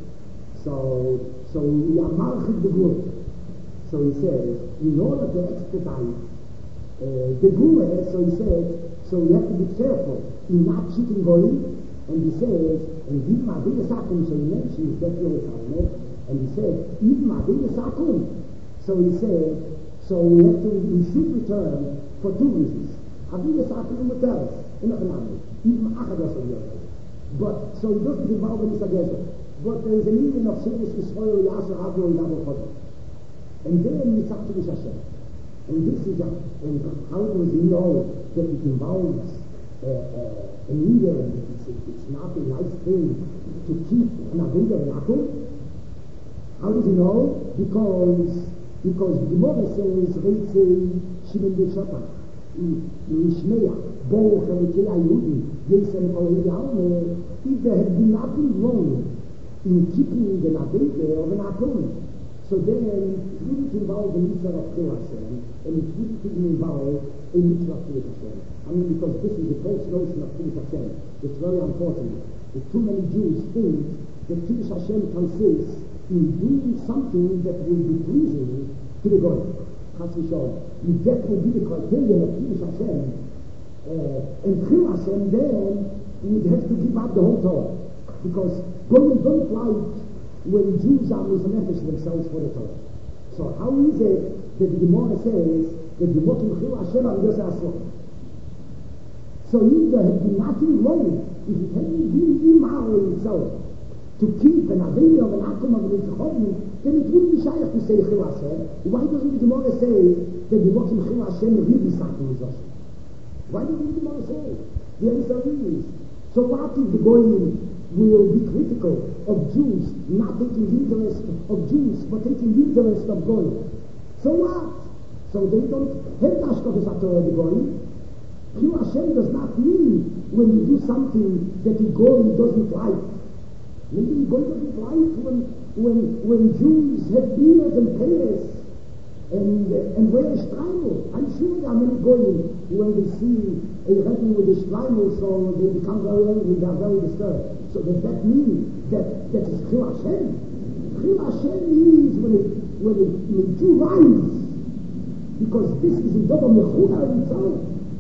so, so we are marching the good. So he says, in order to expedite uh, the Gula, so he says, so we have to be careful in not cheating Goyim, and he says, and even Ma'adiyah Sakum, so he mentions that Yerushalme, and he said, even Ma'adiyah Sakum, so he said, so we have to, we should return for two reasons. Ma'adiyah Sakum will tell us, in a phenomenon, even Achadas of Yerushalme. But, so he doesn't involve in this agenda. But there is a meaning of Shivus Yisrael, Yasser, Avro, and Avro Chodor. And then we talk to the Hashem. And this is a, and how does he know that it involves uh, uh, a leader, and it's, it's not a nice thing to keep an Avida and Akum? How does he know? Because, because the Gemara says, Reitze, Shimon B'Shopach, Yishmeach, Baruch Elikei Ayudim, Yesem Olei Alme, if there had been nothing wrong in keeping the Navede of an Aton, so then it wouldn't involve the mitzvah of Chil Hashem, and it wouldn't even involve a mitzvah of Chil Hashem. I mean, because this is the false notion of Chil Hashem. It's very unfortunate. The too many Jews think that Chil Hashem consists in doing something that will be pleasing to the God. Chas v'sholom. If that would be the criterion of Chil Hashem, uh, and Chil Hashem, then we'd have to give up the whole Torah. Because God don't like when Jews are misanefesh themselves for the Torah. So how is it that the Gemara says that the Mokim Chil Hashem are just asok? So if there had been nothing wrong, if it hadn't been immoral itself, to keep an Aveda of an Atom of an Yitzchobim, then it wouldn't be shaykh to say Chil Hashem. Why doesn't the Gemara say that the Mokim Chil Hashem really something is Hashem? Why doesn't the Gemara say? The answer is, so what if the Goyim will be critical of Jews, not taking the interest of Jews, but taking the interest of Goyim? So what? So they don't have Ashkafis HaTorah the Goyim. Chil Hashem does not mean when you do something that the Goyim doesn't like. Maybe the Goyim doesn't like when, when, when Jews have beards and payas and, uh, and wear a shtreimel. I'm sure there are many Goyim when they see a Rebbe with a shtreimel, so they become very angry, they are very disturbed. So does that mean that that is Chil Hashem? Chil Hashem means when it, when it, when a Jew lies, because this is a double mechuna itself.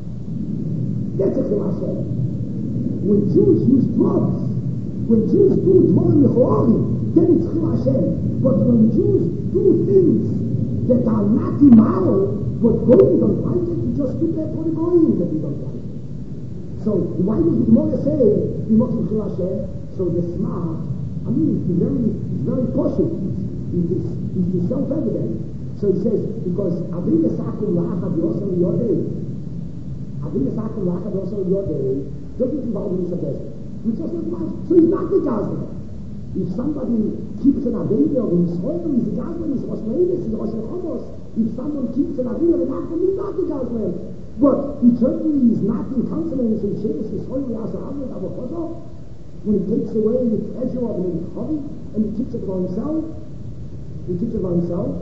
That's a Chil Hashem. When Jews use drugs, when Jews do dvorim mechorim, then it's Chil Hashem. But when Jews do things that are not immoral, but Goyim don't like it, we just do that for the Goyim that we don't like it. So why does the Gemara say the Mokim Chil Hashem? So the Smart, I mean, it's very, it's very possible. It is, it is self-evident. So he says, because Avim Esakum La'achad Yosel Yodei, Avim Esakum La'achad Yosel Yodei doesn't involve in Yisrael. Which just not much. So he's not the Gazlan. If somebody keeps an Aveda or in Yisrael, he's the Gazlan, he's Rosh Meidus, he's Rosh Chomos. If someone keeps an Aveda or an Achim, he's not the Gazlan. But he certainly is not in consonance in Shevis Yisrael, Yasha Aved, Avochozo, when he takes away the treasure of an Yitzchavi, and he keeps it for himself. He keeps it for himself.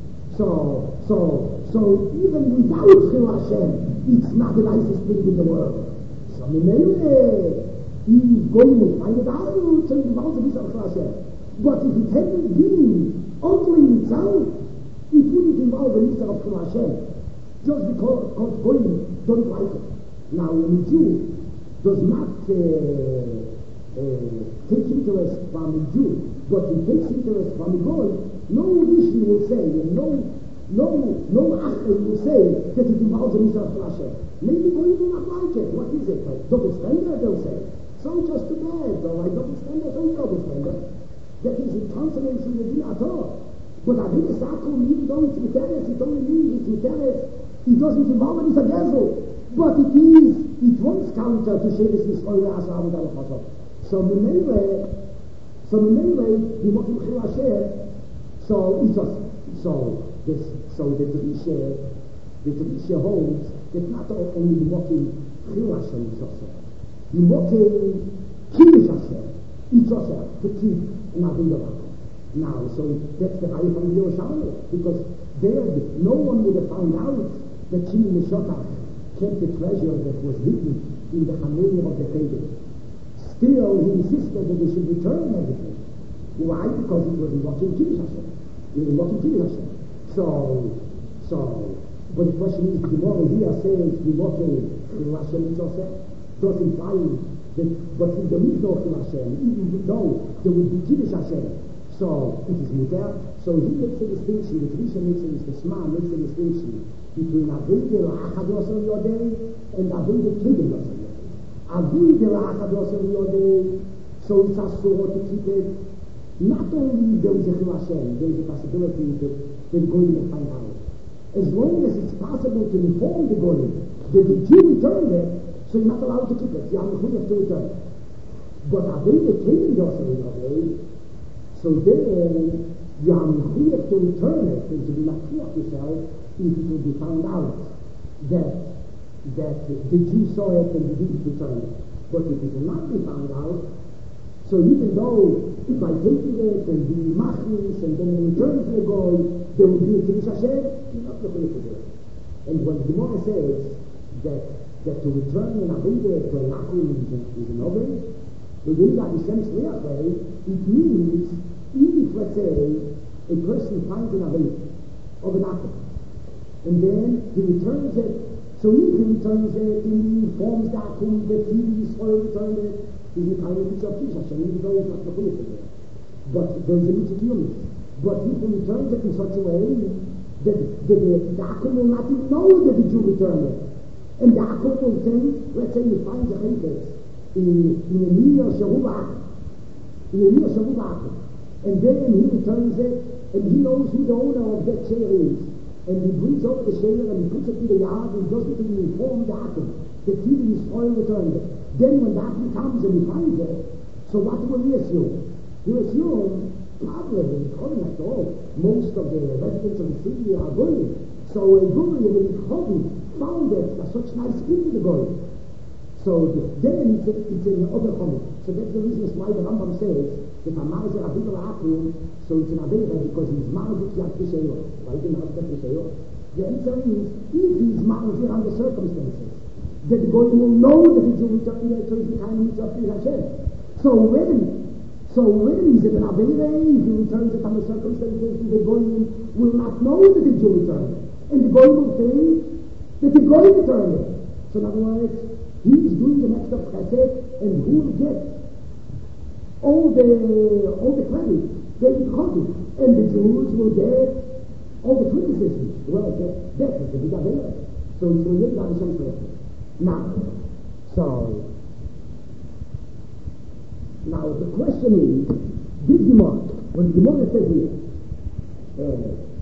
So, so, so even without Chil Hashem, it's not the nicest thing in the world. So, Memele, he's going to find it out, so he's about to be Chil Hashem. But if it hadn't been ugly in itself, it wouldn't involve the mitzvah of Chil Hashem. Just because, because Goyim don't like it. Now, when a Jew does not uh, uh, take interest from a Jew, but he takes interest from a Goy, no Rishon will say, and no no no Achim will say that it involves the mitzvah of Chil Hashem. Maybe Goyim will not like it. What is it? Like double standard, they'll say. So just too bad, though. Like double standard, so double standard. That is in consonance with the Din at all. But Avim Esakum, even though it's Miteres, it only means it's Miteres. It doesn't involve any Gezel. But it is, it runs counter to Shevis Yisrael Yasha Aved Avochozo. So Memele, so Memele, the Mokim Chil Hashem, so it's just, so this, so the Trisha, the Trisha holds that not only the Mokim Chil Hashem is also, the Mokim Kiddush Hashem is also to keep an Aveda. Now, so that's the high from the Yerushalmi, because there no one would have found out that Shimon Meshotach kept the treasure that was hidden in the Hameim of the Table. Still, he insisted that they should return everything. Why? Because it was Mokim Kiddush Hashem. It was Mokim Kiddush Hashem. So, so, but the question is, the Gemara here says the Mokim Chil Hashem Hashem does imply that, but if there is no Chil Hashem, even though there would be Kiddush Hashem, so it is muter. So he makes a distinction. The Trisha makes a distinction. The Shema makes a distinction between Aveda La'achad Yosel Yodei and Aveda Kedem Yosel Yodei. Aveda La'achad Yosel Yodei. So it's a sort to keep it. Not only there is a Chil Hashem, there is a possibility that the Goyim will find out. As long as it's possible to inform the Goyim that the Jew returned it, so you're not allowed to keep it. You have to return it. But Aveda Kedem Yosel Yodei. So then, you are mechuyev to return it and to be machuach yourself if it will be found out that that the Jew saw it and he didn't return it. But if it will not be found out, so even though by taking it and the machlis and then in return to the goy, there will be a Kiddush Hashem, he's not going to do it. And when the Gemara says that that to return an Aveda to a Yaakov is an Oven, the way that Hashem Shliach way, it means if, let's say, a person finds an Aveda of an Yaakov, and then he returns it. So if he returns it and he informs the Akum that he is for returned it, he's the kind of Kiddush Hashem, even though he's not the Chulif of it. But there's a Mitzvah. But if he returns it in such a way that the, the, the Akum will not even know that the Jew returned it. And the Akum will think, let's say he finds a Chayfetz in in a Niyah Shavuv Akum. In a Niyah Shavuv Akum. And then he returns it, and he knows who the owner of that share is. And he brings over the share and he puts it to the yard and he doesn't even inform the Akum that he is oil returned it. Then when the Akum comes and he finds it, so what will we assume? We assume probably, according to all, most of the residents of the city are good. So a good and a hobby found it a such nice thing to the goy. So the, then it's, a, it's an other hobby. So that's the reason why the Rambam says that a Marzer Aviv Akum, so it's an Aveda because he's Marzer Yad Kishayor. Why didn't I say Kishayor? The answer is, if he's Marzer under circumstances, that the goy will know that the Jew returned there, so he's the kind of Mitzvah Hashem. So when So when he's in an Aveda, if he returns it under circumstances, the goy will not know that the Jew returned it. And the goy will think that the goy returned it. So in other words, he's doing the next of chesed, and who will get all the all the credit, David Chodi, and the Jews will get all the criticism. Well, that, that is the big Aveda. So it's really not a chance. Now, so now the question is, did Gemara, when the Gemara says here, uh,